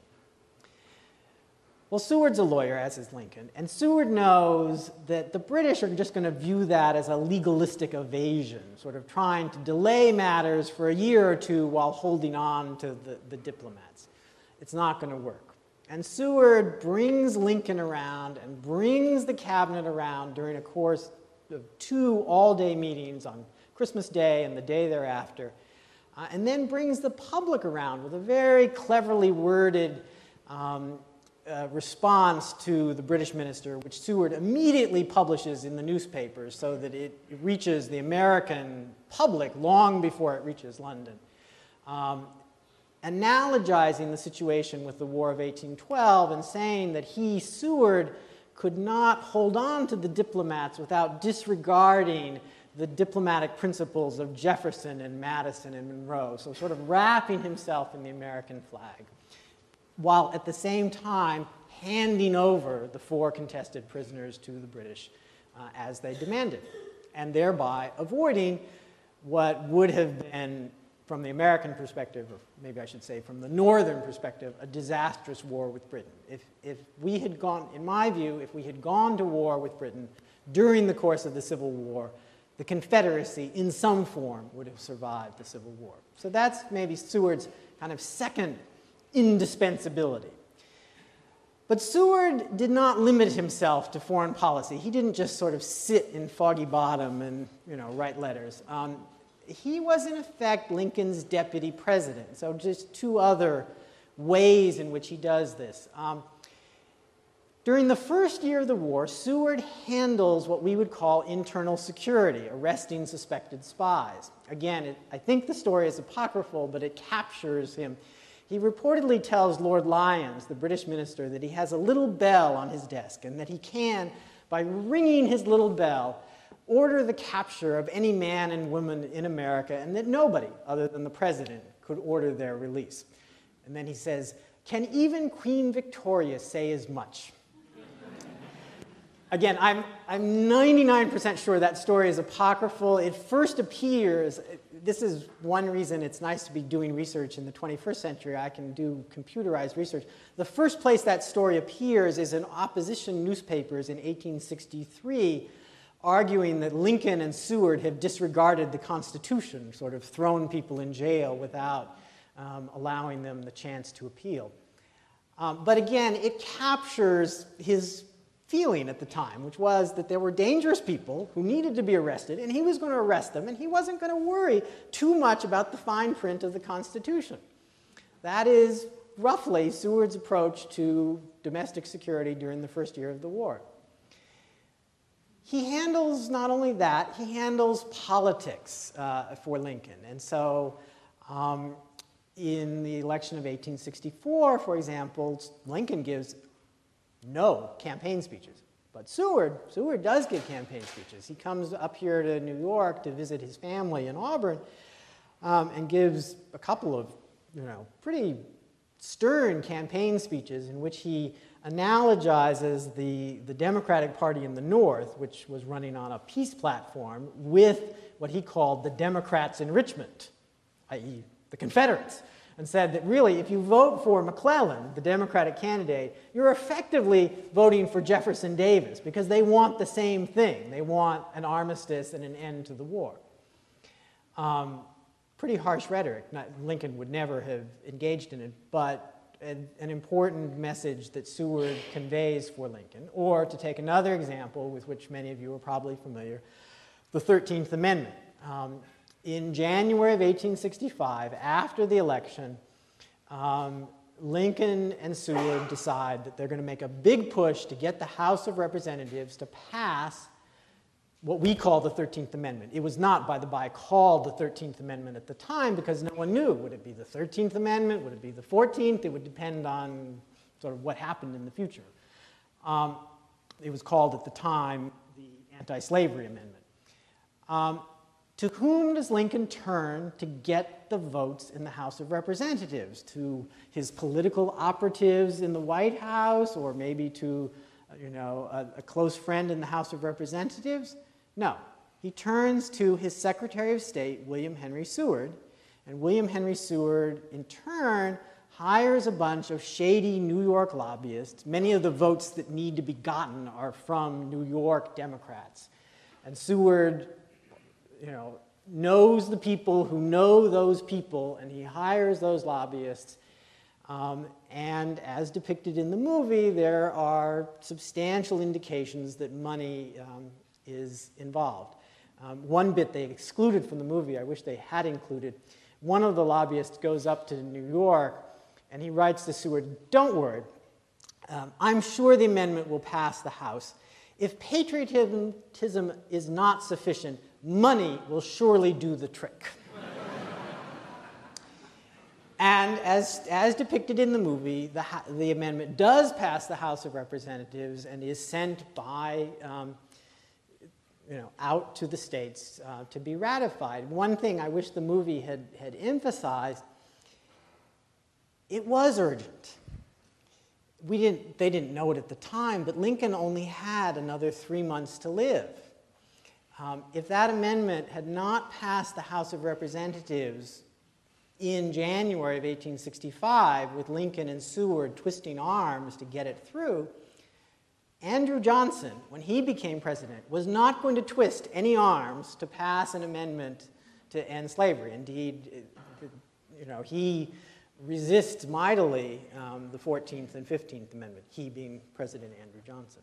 Well, Seward's a lawyer, as is Lincoln, and Seward knows that the British are just going to view that as a legalistic evasion, sort of trying to delay matters for a year or two while holding on to the, the diplomats. It's not going to work. And Seward brings Lincoln around and brings the cabinet around during a course of two all-day meetings on Christmas Day and the day thereafter, uh, and then brings the public around with a very cleverly worded um, Uh, response to the British minister, which Seward immediately publishes in the newspapers so that it, it reaches the American public long before it reaches London, um, analogizing the situation with the War of eighteen twelve and saying that he, Seward, could not hold on to the diplomats without disregarding the diplomatic principles of Jefferson and Madison and Monroe, so sort of wrapping himself in the American flag, while at the same time handing over the four contested prisoners to the British uh, as they demanded, and thereby avoiding what would have been, from the American perspective, or maybe I should say from the Northern perspective, a disastrous war with Britain. If, if we had gone, in my view, if we had gone to war with Britain during the course of the Civil War, the Confederacy in some form would have survived the Civil War. So that's maybe Seward's kind of second indispensability. But Seward did not limit himself to foreign policy. He didn't just sort of sit in Foggy Bottom and, you know, write letters. Um, he was, in effect, Lincoln's deputy president. So just two other ways in which he does this. Um, during the first year of the war, Seward handles what we would call internal security, arresting suspected spies. Again, it, I think the story is apocryphal, but it captures him. He reportedly tells Lord Lyons, the British minister, that he has a little bell on his desk and that he can, by ringing his little bell, order the capture of any man and woman in America, and that nobody other than the president could order their release. And then he says, "Can even Queen Victoria say as much?" again, I'm, I'm ninety-nine percent sure that story is apocryphal. It first appears, this is one reason it's nice to be doing research in the twenty-first century. I can do computerized research. The first place that story appears is in opposition newspapers in eighteen sixty-three, arguing that Lincoln and Seward have disregarded the Constitution, sort of thrown people in jail without um, allowing them the chance to appeal. Um, but again, it captures his feeling at the time, which was that there were dangerous people who needed to be arrested, and he was going to arrest them, and he wasn't going to worry too much about the fine print of the Constitution. That is roughly Seward's approach to domestic security during the first year of the war. He handles not only that, he handles politics uh, for Lincoln. And so um, in the election of eighteen sixty-four, for example, Lincoln gives no campaign speeches. But Seward, Seward does give campaign speeches. He comes up here to New York to visit his family in Auburn um, and gives a couple of, you know, pretty stern campaign speeches in which he analogizes the, the Democratic Party in the North, which was running on a peace platform, with what he called the Democrats in Richmond, that is the Confederates, and said that really if you vote for McClellan, the Democratic candidate, you're effectively voting for Jefferson Davis because they want the same thing. They want an armistice and an end to the war. Um, pretty harsh rhetoric. Not, Lincoln would never have engaged in it, but an, an important message that Seward conveys for Lincoln. Or to take another example with which many of you are probably familiar, the thirteenth Amendment. Um, in January of eighteen sixty-five, after the election, um, Lincoln and Seward decide that they're going to make a big push to get the House of Representatives to pass what we call the thirteenth Amendment. It was not, by the by, called the thirteenth Amendment at the time because no one knew. Would it be the thirteenth Amendment? Would it be the fourteenth? It would depend on sort of what happened in the future. Um, it was called at the time the Anti-Slavery Amendment. Um, to whom does Lincoln turn to get the votes in the House of Representatives? To his political operatives in the White House, or maybe to you know, a, a close friend in the House of Representatives? No. He turns to his Secretary of State, William Henry Seward, and William Henry Seward, in turn, hires a bunch of shady New York lobbyists. Many of the votes that need to be gotten are from New York Democrats. And Seward, you know, knows the people who know those people, and he hires those lobbyists. Um, and as depicted in the movie, there are substantial indications that money um, is involved. Um, one bit they excluded from the movie, I wish they had included. One of the lobbyists goes up to New York and he writes to Seward, "Don't worry, um, I'm sure the amendment will pass the House. If patriotism is not sufficient, money will surely do the trick." And as, as depicted in the movie, the, the amendment does pass the House of Representatives and is sent by, um, you know, out to the states uh, to be ratified. One thing I wish the movie had, had emphasized, it was urgent. We didn't, they didn't know it at the time, but Lincoln only had another three months to live. Um, if that amendment had not passed the House of Representatives in January of eighteen sixty-five, with Lincoln and Seward twisting arms to get it through, Andrew Johnson, when he became president, was not going to twist any arms to pass an amendment to end slavery. Indeed, you know, he resists mightily um, the fourteenth and fifteenth Amendment, he being President Andrew Johnson.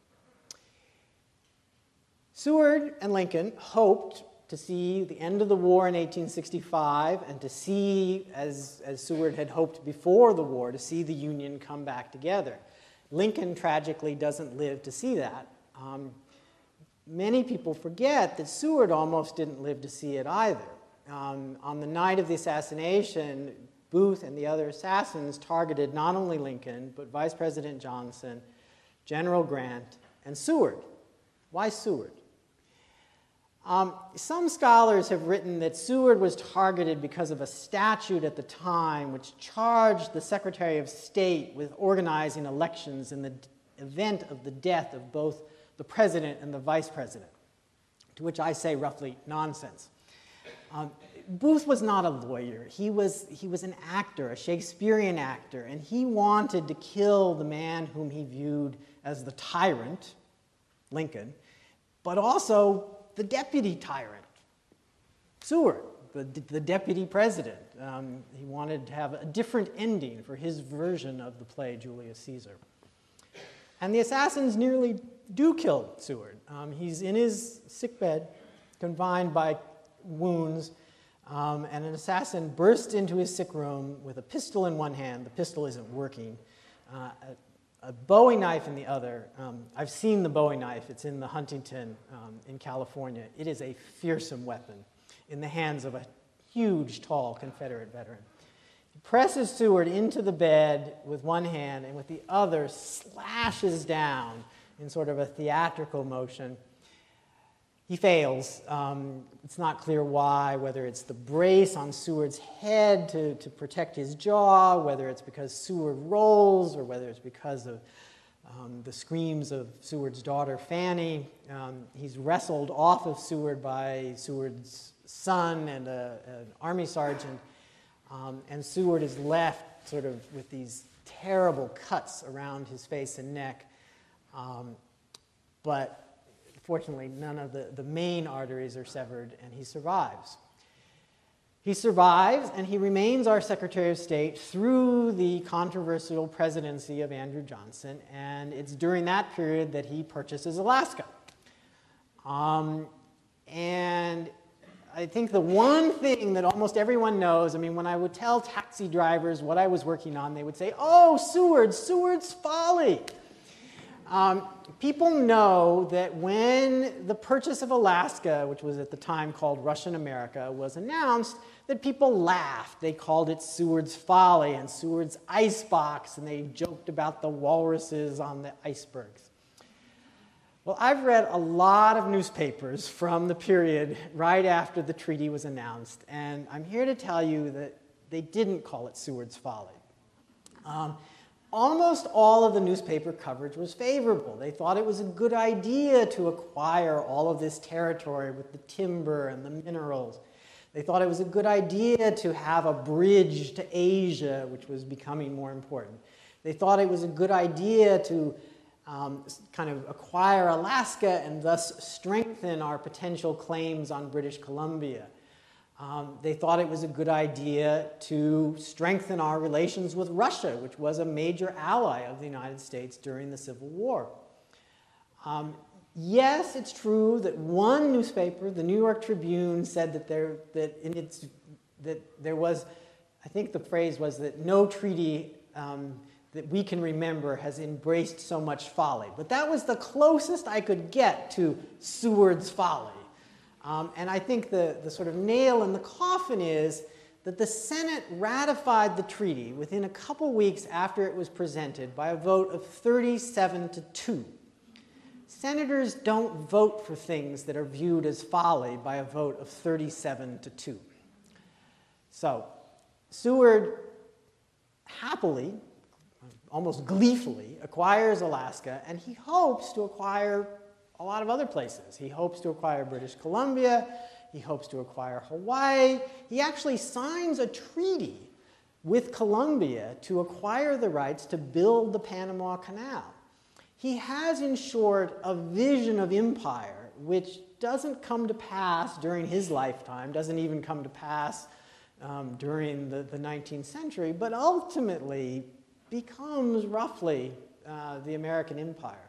Seward and Lincoln hoped to see the end of the war in eighteen sixty-five and to see, as, as Seward had hoped before the war, to see the Union come back together. Lincoln tragically doesn't live to see that. Um, many people forget that Seward almost didn't live to see it either. Um, on the night of the assassination, Booth and the other assassins targeted not only Lincoln, but Vice President Johnson, General Grant, and Seward. Why Seward? Um, some scholars have written that Seward was targeted because of a statute at the time which charged the Secretary of State with organizing elections in the event of the death of both the president and the vice president, to which I say roughly nonsense. Um, Booth was not a lawyer. He was, he was an actor, a Shakespearean actor, and he wanted to kill the man whom he viewed as the tyrant, Lincoln, but also the deputy tyrant, Seward, the, the deputy president. Um, he wanted to have a different ending for his version of the play Julius Caesar. And the assassins nearly do kill Seward. Um, he's in his sickbed, confined by wounds, um, and an assassin bursts into his sick room with a pistol in one hand. The pistol isn't working. Uh, a, a Bowie knife in the other. Um, I've seen the Bowie knife. It's in the Huntington um, in California. It is a fearsome weapon in the hands of a huge, tall Confederate veteran. He presses Seward into the bed with one hand and with the other slashes down in sort of a theatrical motion. He fails. Um, it's not clear why, whether it's the brace on Seward's head to, to protect his jaw, whether it's because Seward rolls, or whether it's because of um, the screams of Seward's daughter, Fanny. Um, he's wrestled off of Seward by Seward's son and a, an army sergeant, um, and Seward is left sort of with these terrible cuts around his face and neck. Um, but fortunately, none of the, the main arteries are severed, and he survives. He survives, and he remains our Secretary of State through the controversial presidency of Andrew Johnson, and it's during that period that he purchases Alaska. Um, and I think the one thing that almost everyone knows, I mean, when I would tell taxi drivers what I was working on, they would say, "Oh, Seward, Seward's Folly." Um, people know that when the purchase of Alaska, which was at the time called Russian America, was announced, that people laughed. They called it Seward's Folly and Seward's Icebox, and they joked about the walruses on the icebergs. Well, I've read a lot of newspapers from the period right after the treaty was announced, and I'm here to tell you that they didn't call it Seward's Folly. Um, Almost all of the newspaper coverage was favorable. They thought it was a good idea to acquire all of this territory with the timber and the minerals. They thought it was a good idea to have a bridge to Asia, which was becoming more important. They thought it was a good idea to um, kind of acquire Alaska and thus strengthen our potential claims on British Columbia. Um, they thought it was a good idea to strengthen our relations with Russia, which was a major ally of the United States during the Civil War. Um, yes, it's true that one newspaper, the New York Tribune, said that there, that in its, that there was, I think the phrase was that no treaty um, that we can remember has embraced so much folly. But that was the closest I could get to Seward's Folly. Um, and I think the, the sort of nail in the coffin is that the Senate ratified the treaty within a couple weeks after it was presented by a vote of thirty-seven to two. Senators don't vote for things that are viewed as folly by a vote of thirty-seven to two. So Seward happily, almost gleefully, acquires Alaska, and he hopes to acquire a lot of other places. He hopes to acquire British Columbia. He hopes to acquire Hawaii. He actually signs a treaty with Colombia to acquire the rights to build the Panama Canal. He has, in short, a vision of empire which doesn't come to pass during his lifetime, doesn't even come to pass um, during the, the nineteenth century, but ultimately becomes roughly uh, the American empire.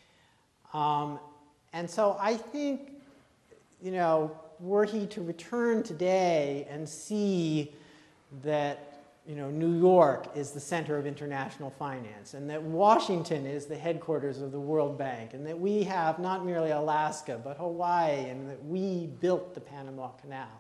Um, and so I think, you know, were he to return today and see that, you know, New York is the center of international finance, and that Washington is the headquarters of the World Bank, and that we have not merely Alaska, but Hawaii, and that we built the Panama Canal.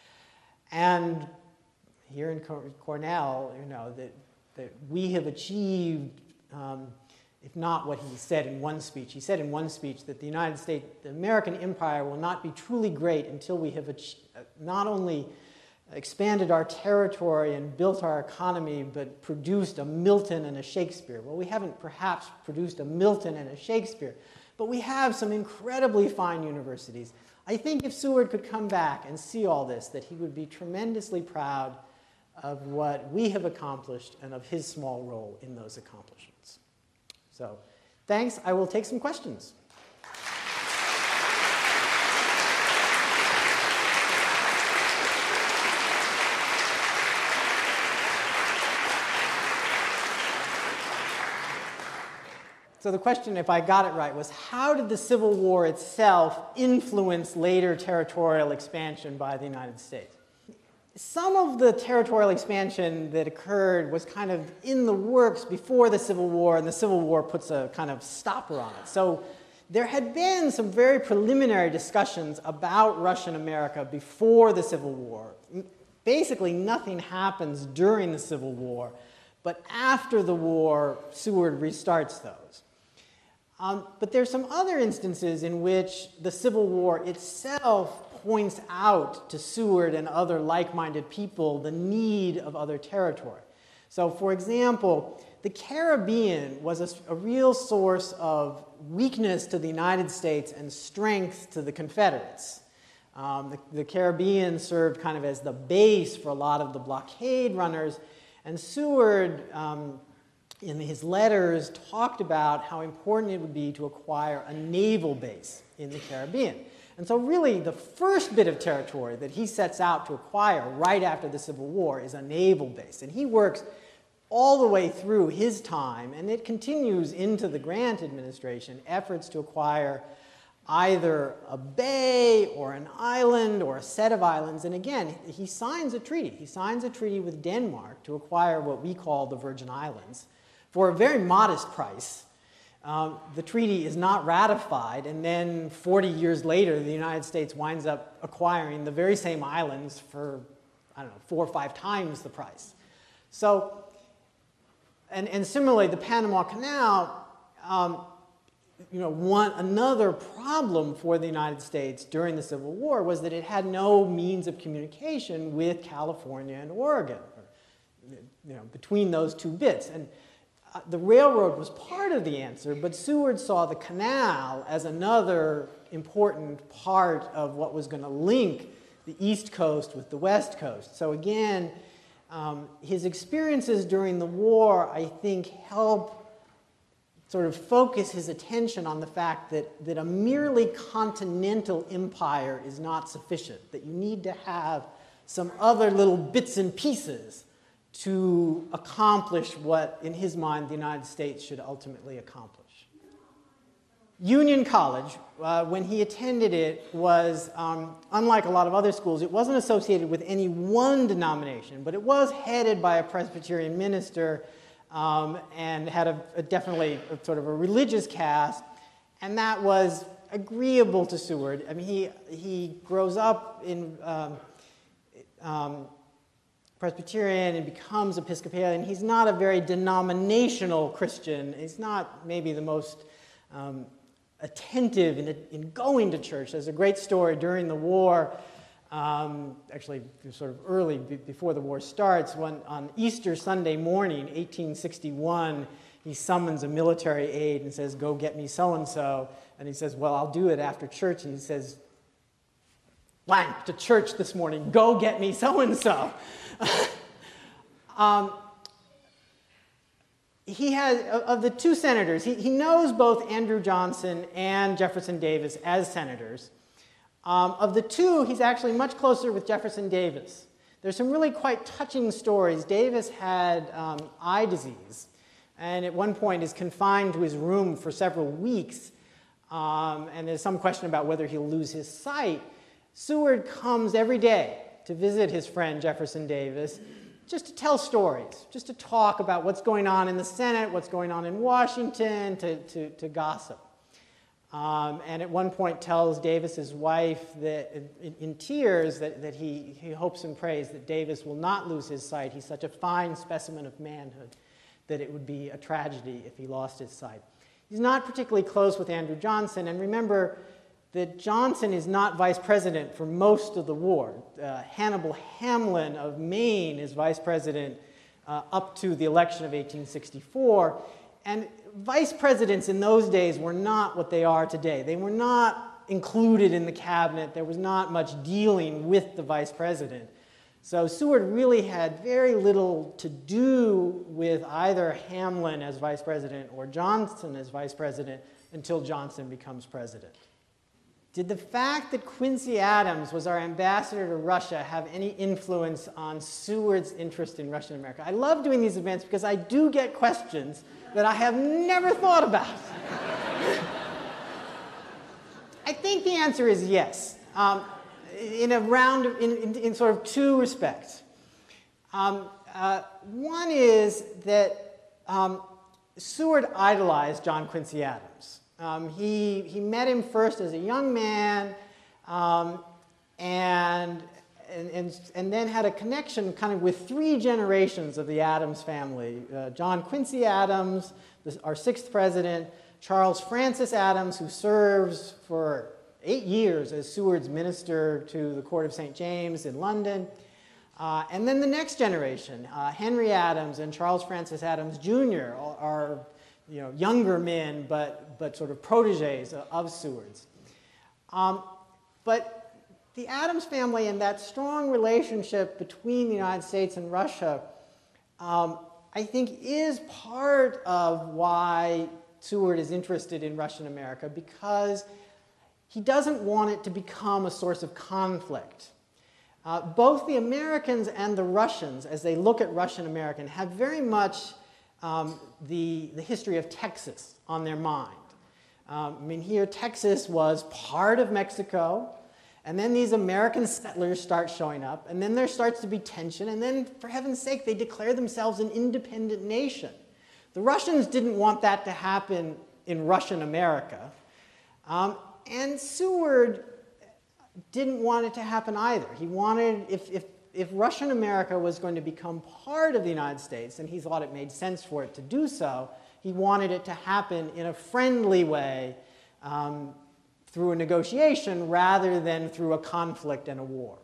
And here in Cornell, you know, that, that we have achieved um, if not what he said in one speech. He said in one speech that the United States, the American empire will not be truly great until we have not only expanded our territory and built our economy, but produced a Milton and a Shakespeare. Well, we haven't perhaps produced a Milton and a Shakespeare, But we have some incredibly fine universities. I think if Seward could come back and see all this, that he would be tremendously proud of what we have accomplished and of his small role in those accomplishments. So, thanks. I will take some questions. So the question, if I got it right, was how did the Civil War itself influence later territorial expansion by the United States? Some of the territorial expansion that occurred was kind of in the works before the Civil War, and the Civil War puts a kind of stopper on it. So there had been some very preliminary discussions about Russian America before the Civil War. Basically, nothing happens during the Civil War, but after the war, Seward restarts those. Um, but there's some other instances in which the Civil War itself points out to Seward and other like-minded people the need of other territory. So, for example, the Caribbean was a, a real source of weakness to the United States and strength to the Confederates. Um, the, the Caribbean served kind of as the base for a lot of the blockade runners, and Seward, um, in his letters, talked about how important it would be to acquire a naval base in the Caribbean. And so really the first bit of territory that he sets out to acquire right after the Civil War is a naval base. And he works all the way through his time, and it continues into the Grant administration, efforts to acquire either a bay or an island or a set of islands. And again, he signs a treaty. He signs a treaty with Denmark to acquire what we call the Virgin Islands for a very modest price. Um, the treaty is not ratified, and then forty years later, the United States winds up acquiring the very same islands for, I don't know, four or five times the price. So, and, and similarly, the Panama Canal, um, you know, one, another problem for the United States during the Civil War was that it had no means of communication with California and Oregon, or, you know, between those two bits. And uh, the railroad was part of the answer, but Seward saw the canal as another important part of what was going to link the East Coast with the West Coast. So again, um, his experiences during the war, I think, help sort of focus his attention on the fact that, that a merely continental empire is not sufficient, that you need to have some other little bits and pieces to accomplish what, in his mind, the United States should ultimately accomplish. Union College, uh, when he attended it, was, um, unlike a lot of other schools, it wasn't associated with any one denomination, but it was headed by a Presbyterian minister um, and had a, a definitely a, sort of a religious cast, and that was agreeable to Seward. I mean, he, he grows up in um, um, Presbyterian and becomes Episcopalian. He's not a very denominational Christian. He's not maybe the most um, attentive in, in going to church. There's a great story during the war, um, actually sort of early b- before the war starts, when on Easter Sunday morning, eighteen sixty-one, he summons a military aide and says, "Go get me so-and-so." And he says, "Well, I'll do it after church." And he says, "Blank, to church this morning, go get me so-and-so." um, he has, of the two senators, he, he knows both Andrew Johnson and Jefferson Davis as senators. Um, of the two, he's actually much closer with Jefferson Davis. There's some really quite touching stories. Davis had um, eye disease, and at one point is confined to his room for several weeks, um, and there's some question about whether he'll lose his sight. Seward comes every day to visit his friend Jefferson Davis, just to tell stories, just to talk about what's going on in the Senate, what's going on in Washington, to, to, to gossip. Um, and at one point tells Davis's wife that, in, in tears, that, that he, he hopes and prays that Davis will not lose his sight. He's such a fine specimen of manhood that it would be a tragedy if he lost his sight. He's not particularly close with Andrew Johnson, and remember that Johnson is not vice president for most of the war. Uh, Hannibal Hamlin of Maine is vice president uh, up to the election of eighteen sixty-four, and vice presidents in those days were not what they are today. They were not included in the cabinet. There was not much dealing with the vice president. So Seward really had very little to do with either Hamlin as vice president or Johnson as vice president until Johnson becomes president. Did the fact that Quincy Adams was our ambassador to Russia have any influence on Seward's interest in Russian America? I love doing these events because I do get questions that I have never thought about. I think the answer is yes. Um, in a round, of, in, in, in sort of two respects. Um, uh, one is that um, Seward idolized John Quincy Adams. Um, he, he met him first as a young man um, and, and, and, and then had a connection kind of with three generations of the Adams family. Uh, John Quincy Adams, this, our sixth president, Charles Francis Adams, who serves for eight years as Seward's minister to the court of Saint James in London. Uh, and then the next generation, uh, Henry Adams and Charles Francis Adams Junior are, are you know, younger men, but, but sort of proteges of Seward's. Um, but the Adams family and that strong relationship between the United States and Russia, um, I think, is part of why Seward is interested in Russian America, because he doesn't want it to become a source of conflict. Uh, both the Americans and the Russians, as they look at Russian American, have very much um, the, the history of Texas on their mind. Um, I mean, here Texas was part of Mexico, and then these American settlers start showing up, and then there starts to be tension, and then, for heaven's sake, they declare themselves an independent nation. The Russians didn't want that to happen in Russian America. Um, And Seward didn't want it to happen either. He wanted, if, if, if Russian America was going to become part of the United States, and he thought it made sense for it to do so, he wanted it to happen in a friendly way um, through a negotiation rather than through a conflict and a war.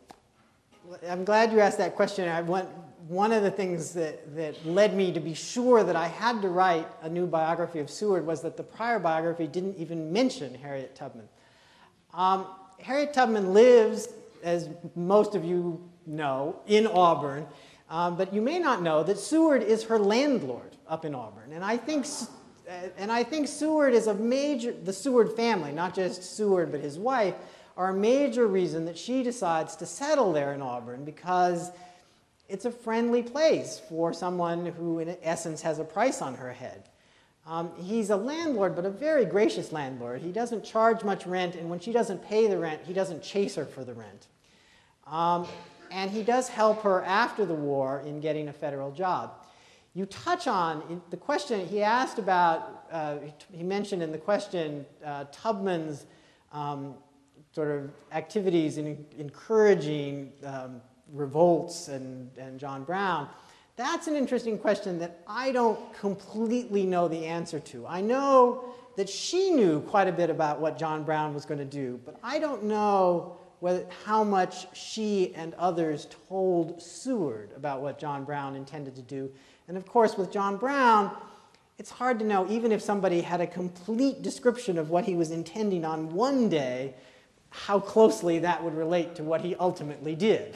I'm glad you asked that question. I went, one of the things that, that led me to be sure that I had to write a new biography of Seward was that the prior biography didn't even mention Harriet Tubman. Um, Harriet Tubman lives, as most of you know, in Auburn, um, but you may not know that Seward is her landlord up in Auburn. And I think, and I think Seward is a major, the Seward family, not just Seward but his wife, are a major reason that she decides to settle there in Auburn, because it's a friendly place for someone who, in essence, has a price on her head. Um, he's a landlord, but a very gracious landlord. He doesn't charge much rent, and when she doesn't pay the rent, he doesn't chase her for the rent. Um, and he does help her after the war in getting a federal job. You touch on in the question he asked about, uh, he mentioned in the question uh, Tubman's um, sort of activities in encouraging um, revolts and, and John Brown. That's an interesting question that I don't completely know the answer to. I know that she knew quite a bit about what John Brown was going to do, but I don't know whether, how much she and others told Seward about what John Brown intended to do. And of course, with John Brown, it's hard to know, even if somebody had a complete description of what he was intending on one day, how closely that would relate to what he ultimately did.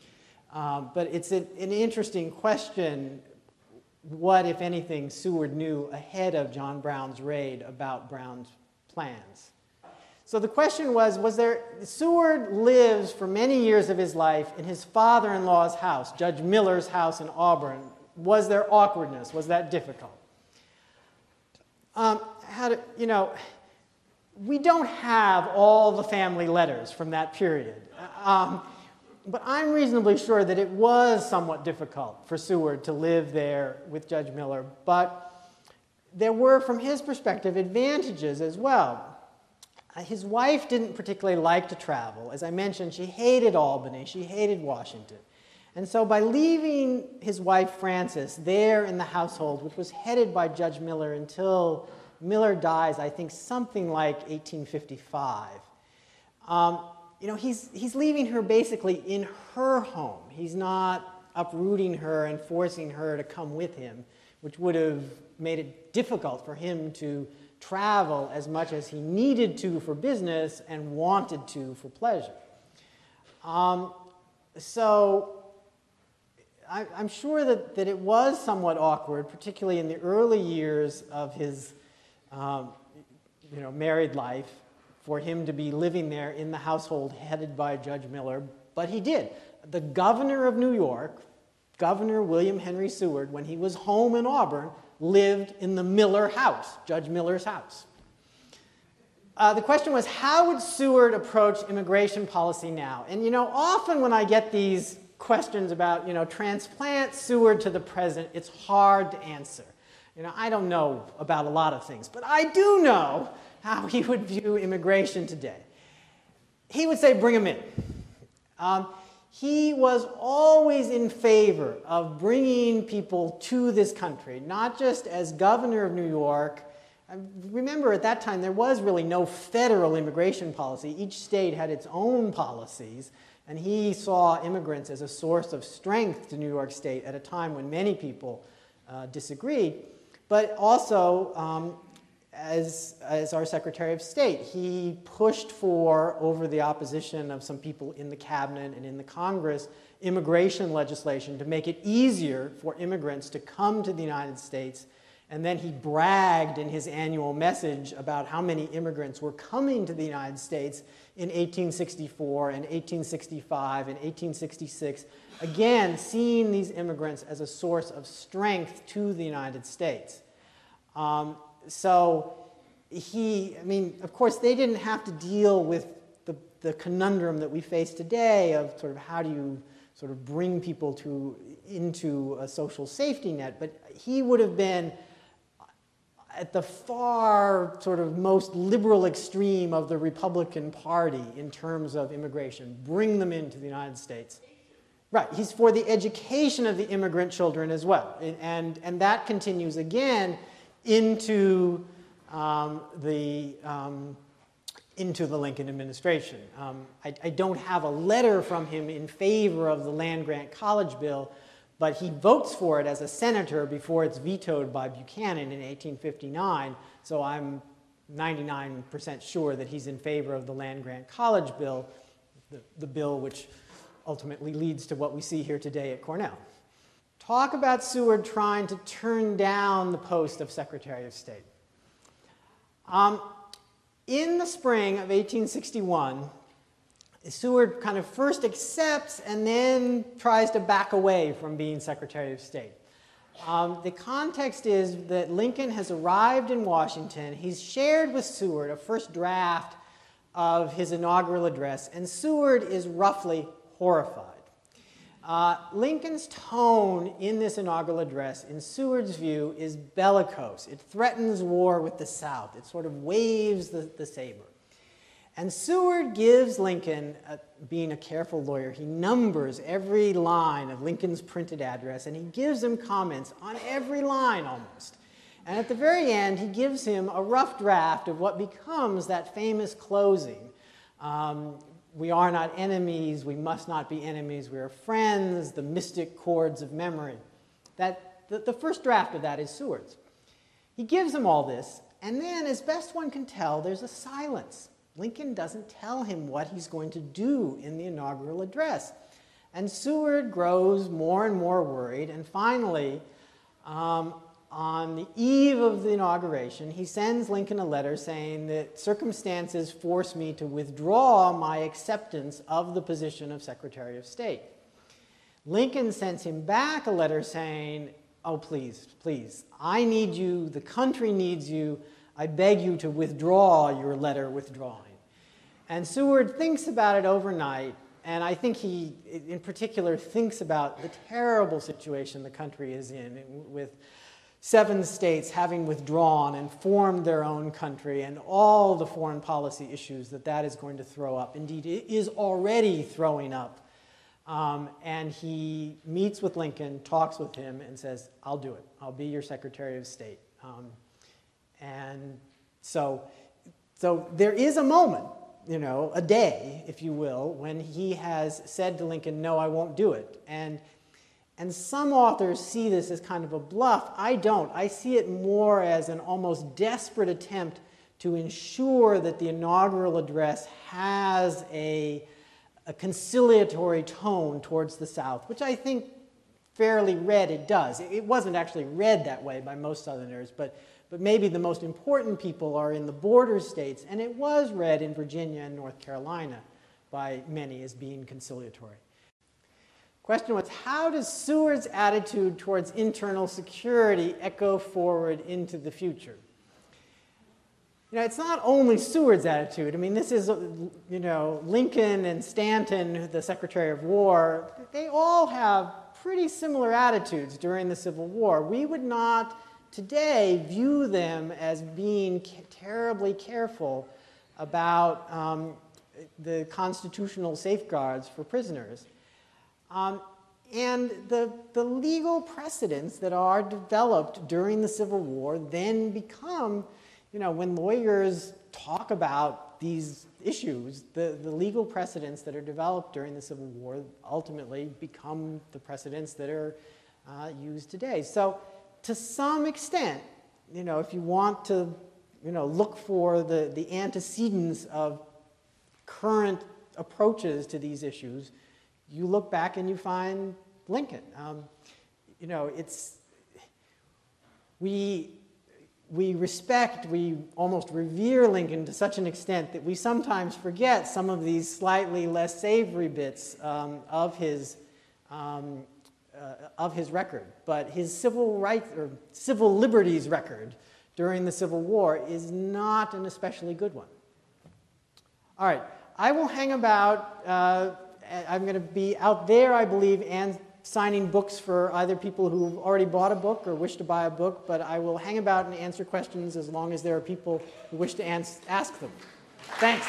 Um, but it's an, an interesting question, what, if anything, Seward knew ahead of John Brown's raid about Brown's plans. So the question was, was there, Seward lives for many years of his life in his father-in-law's house, Judge Miller's house in Auburn. Was there awkwardness? Was that difficult? Um, how to, you know, we don't have all the family letters from that period. Um, but I'm reasonably sure that it was somewhat difficult for Seward to live there with Judge Miller. But there were, from his perspective, advantages as well. Uh, his wife didn't particularly like to travel. As I mentioned, she hated Albany. She hated Washington. And so by leaving his wife, Frances, there in the household, which was headed by Judge Miller until Miller dies, I think, something like eighteen fifty-five. Um, you know, he's, he's leaving her basically in her home. He's not uprooting her and forcing her to come with him, which would have made it difficult for him to travel as much as he needed to for business and wanted to for pleasure. Um, so I, I'm sure that, that it was somewhat awkward, particularly in the early years of his um, you know, married life, for him to be living there in the household headed by Judge Miller, but he did. The governor of New York, Governor William Henry Seward, when he was home in Auburn, lived in the Miller house, Judge Miller's house. Uh, the question was, how would Seward approach immigration policy now? And you know, often when I get these questions about, you know, transplant Seward to the present, it's hard to answer. You know, I don't know about a lot of things, but I do know how he would view immigration today. He would say, bring him in. Um, he was always in favor of bringing people to this country, not just as governor of New York. Remember, at that time, there was really no federal immigration policy. Each state had its own policies, and he saw immigrants as a source of strength to New York State at a time when many people uh, disagreed. But also, um, as, as our Secretary of State, he pushed for, over the opposition of some people in the cabinet and in the Congress, immigration legislation to make it easier for immigrants to come to the United States. And then he bragged in his annual message about how many immigrants were coming to the United States in eighteen sixty-four and eighteen sixty-five and eighteen sixty-six, again, seeing these immigrants as a source of strength to the United States. Um, so he, I mean, of course, they didn't have to deal with the, the conundrum that we face today of sort of how do you sort of bring people to, into a social safety net, but he would have been at the far sort of most liberal extreme of the Republican Party in terms of immigration. Bring them into the United States. Right, he's for the education of the immigrant children as well. And, and that continues again into um, the, um, into the Lincoln administration. Um, I, I don't have a letter from him in favor of the land-grant college bill, but he votes for it as a senator before it's vetoed by Buchanan in eighteen fifty-nine, so I'm ninety-nine percent sure that he's in favor of the land-grant college bill, the, the bill which ultimately leads to what we see here today at Cornell. Talk about Seward trying to turn down the post of Secretary of State. Um, in the spring of eighteen sixty-one, Seward kind of first accepts and then tries to back away from being Secretary of State. Um, the context is that Lincoln has arrived in Washington. He's shared with Seward a first draft of his inaugural address, and Seward is roughly horrified. Uh, Lincoln's tone in this inaugural address, in Seward's view, is bellicose. It threatens war with the South. It sort of waves the, the saber. And Seward gives Lincoln, uh, being a careful lawyer, he numbers every line of Lincoln's printed address, and he gives him comments on every line almost. And at the very end, he gives him a rough draft of what becomes that famous closing. Um, we are not enemies, we must not be enemies, we are friends, the mystic chords of memory. That, the, the first draft of that is Seward's. He gives him all this, and then, as best one can tell, there's a silence. Lincoln doesn't tell him what he's going to do in the inaugural address. And Seward grows more and more worried, and finally, um, on the eve of the inauguration, he sends Lincoln a letter saying that circumstances force me to withdraw my acceptance of the position of Secretary of State. Lincoln sends him back a letter saying, oh, please, please, I need you, the country needs you, I beg you to withdraw your letter withdrawing. And Seward thinks about it overnight, and I think he, in particular, thinks about the terrible situation the country is in, with seven states having withdrawn and formed their own country, and all the foreign policy issues that that is going to throw up. Indeed, it is already throwing up. Um, and he meets with Lincoln, talks with him, and says, I'll do it. I'll be your Secretary of State. Um, and so, so there is a moment, you know, a day, if you will, when he has said to Lincoln, no, I won't do it. And And some authors see this as kind of a bluff. I don't. I see it more as an almost desperate attempt to ensure that the inaugural address has a, a conciliatory tone towards the South, which I think fairly read it does. It wasn't actually read that way by most Southerners, but, but maybe the most important people are in the border states, and it was read in Virginia and North Carolina by many as being conciliatory. Question was, how does Seward's attitude towards internal security echo forward into the future? You know, it's not only Seward's attitude. I mean, this is, you know, Lincoln and Stanton, the Secretary of War, they all have pretty similar attitudes during the Civil War. We would not today view them as being terribly careful about um, the constitutional safeguards for prisoners. Um, and the, the legal precedents that are developed during the Civil War then become, you know, when lawyers talk about these issues, the, the legal precedents that are developed during the Civil War ultimately become the precedents that are uh, used today. So to some extent, you know, if you want to, you know, look for the, the antecedents of current approaches to these issues, you look back and you find Lincoln. Um, you know, it's, we, we respect, we almost revere Lincoln to such an extent that we sometimes forget some of these slightly less savory bits um, of his, um, uh, of his record. But his civil rights, or civil liberties record during the Civil War is not an especially good one. All right, I will hang about, uh, I'm going to be out there, I believe, and signing books for either people who've already bought a book or wish to buy a book, but I will hang about and answer questions as long as there are people who wish to ans- ask them. Thanks.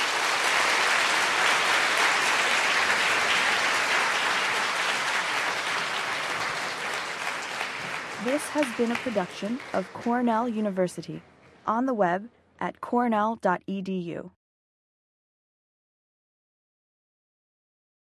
This has been a production of Cornell University, on the web at cornell dot e d u.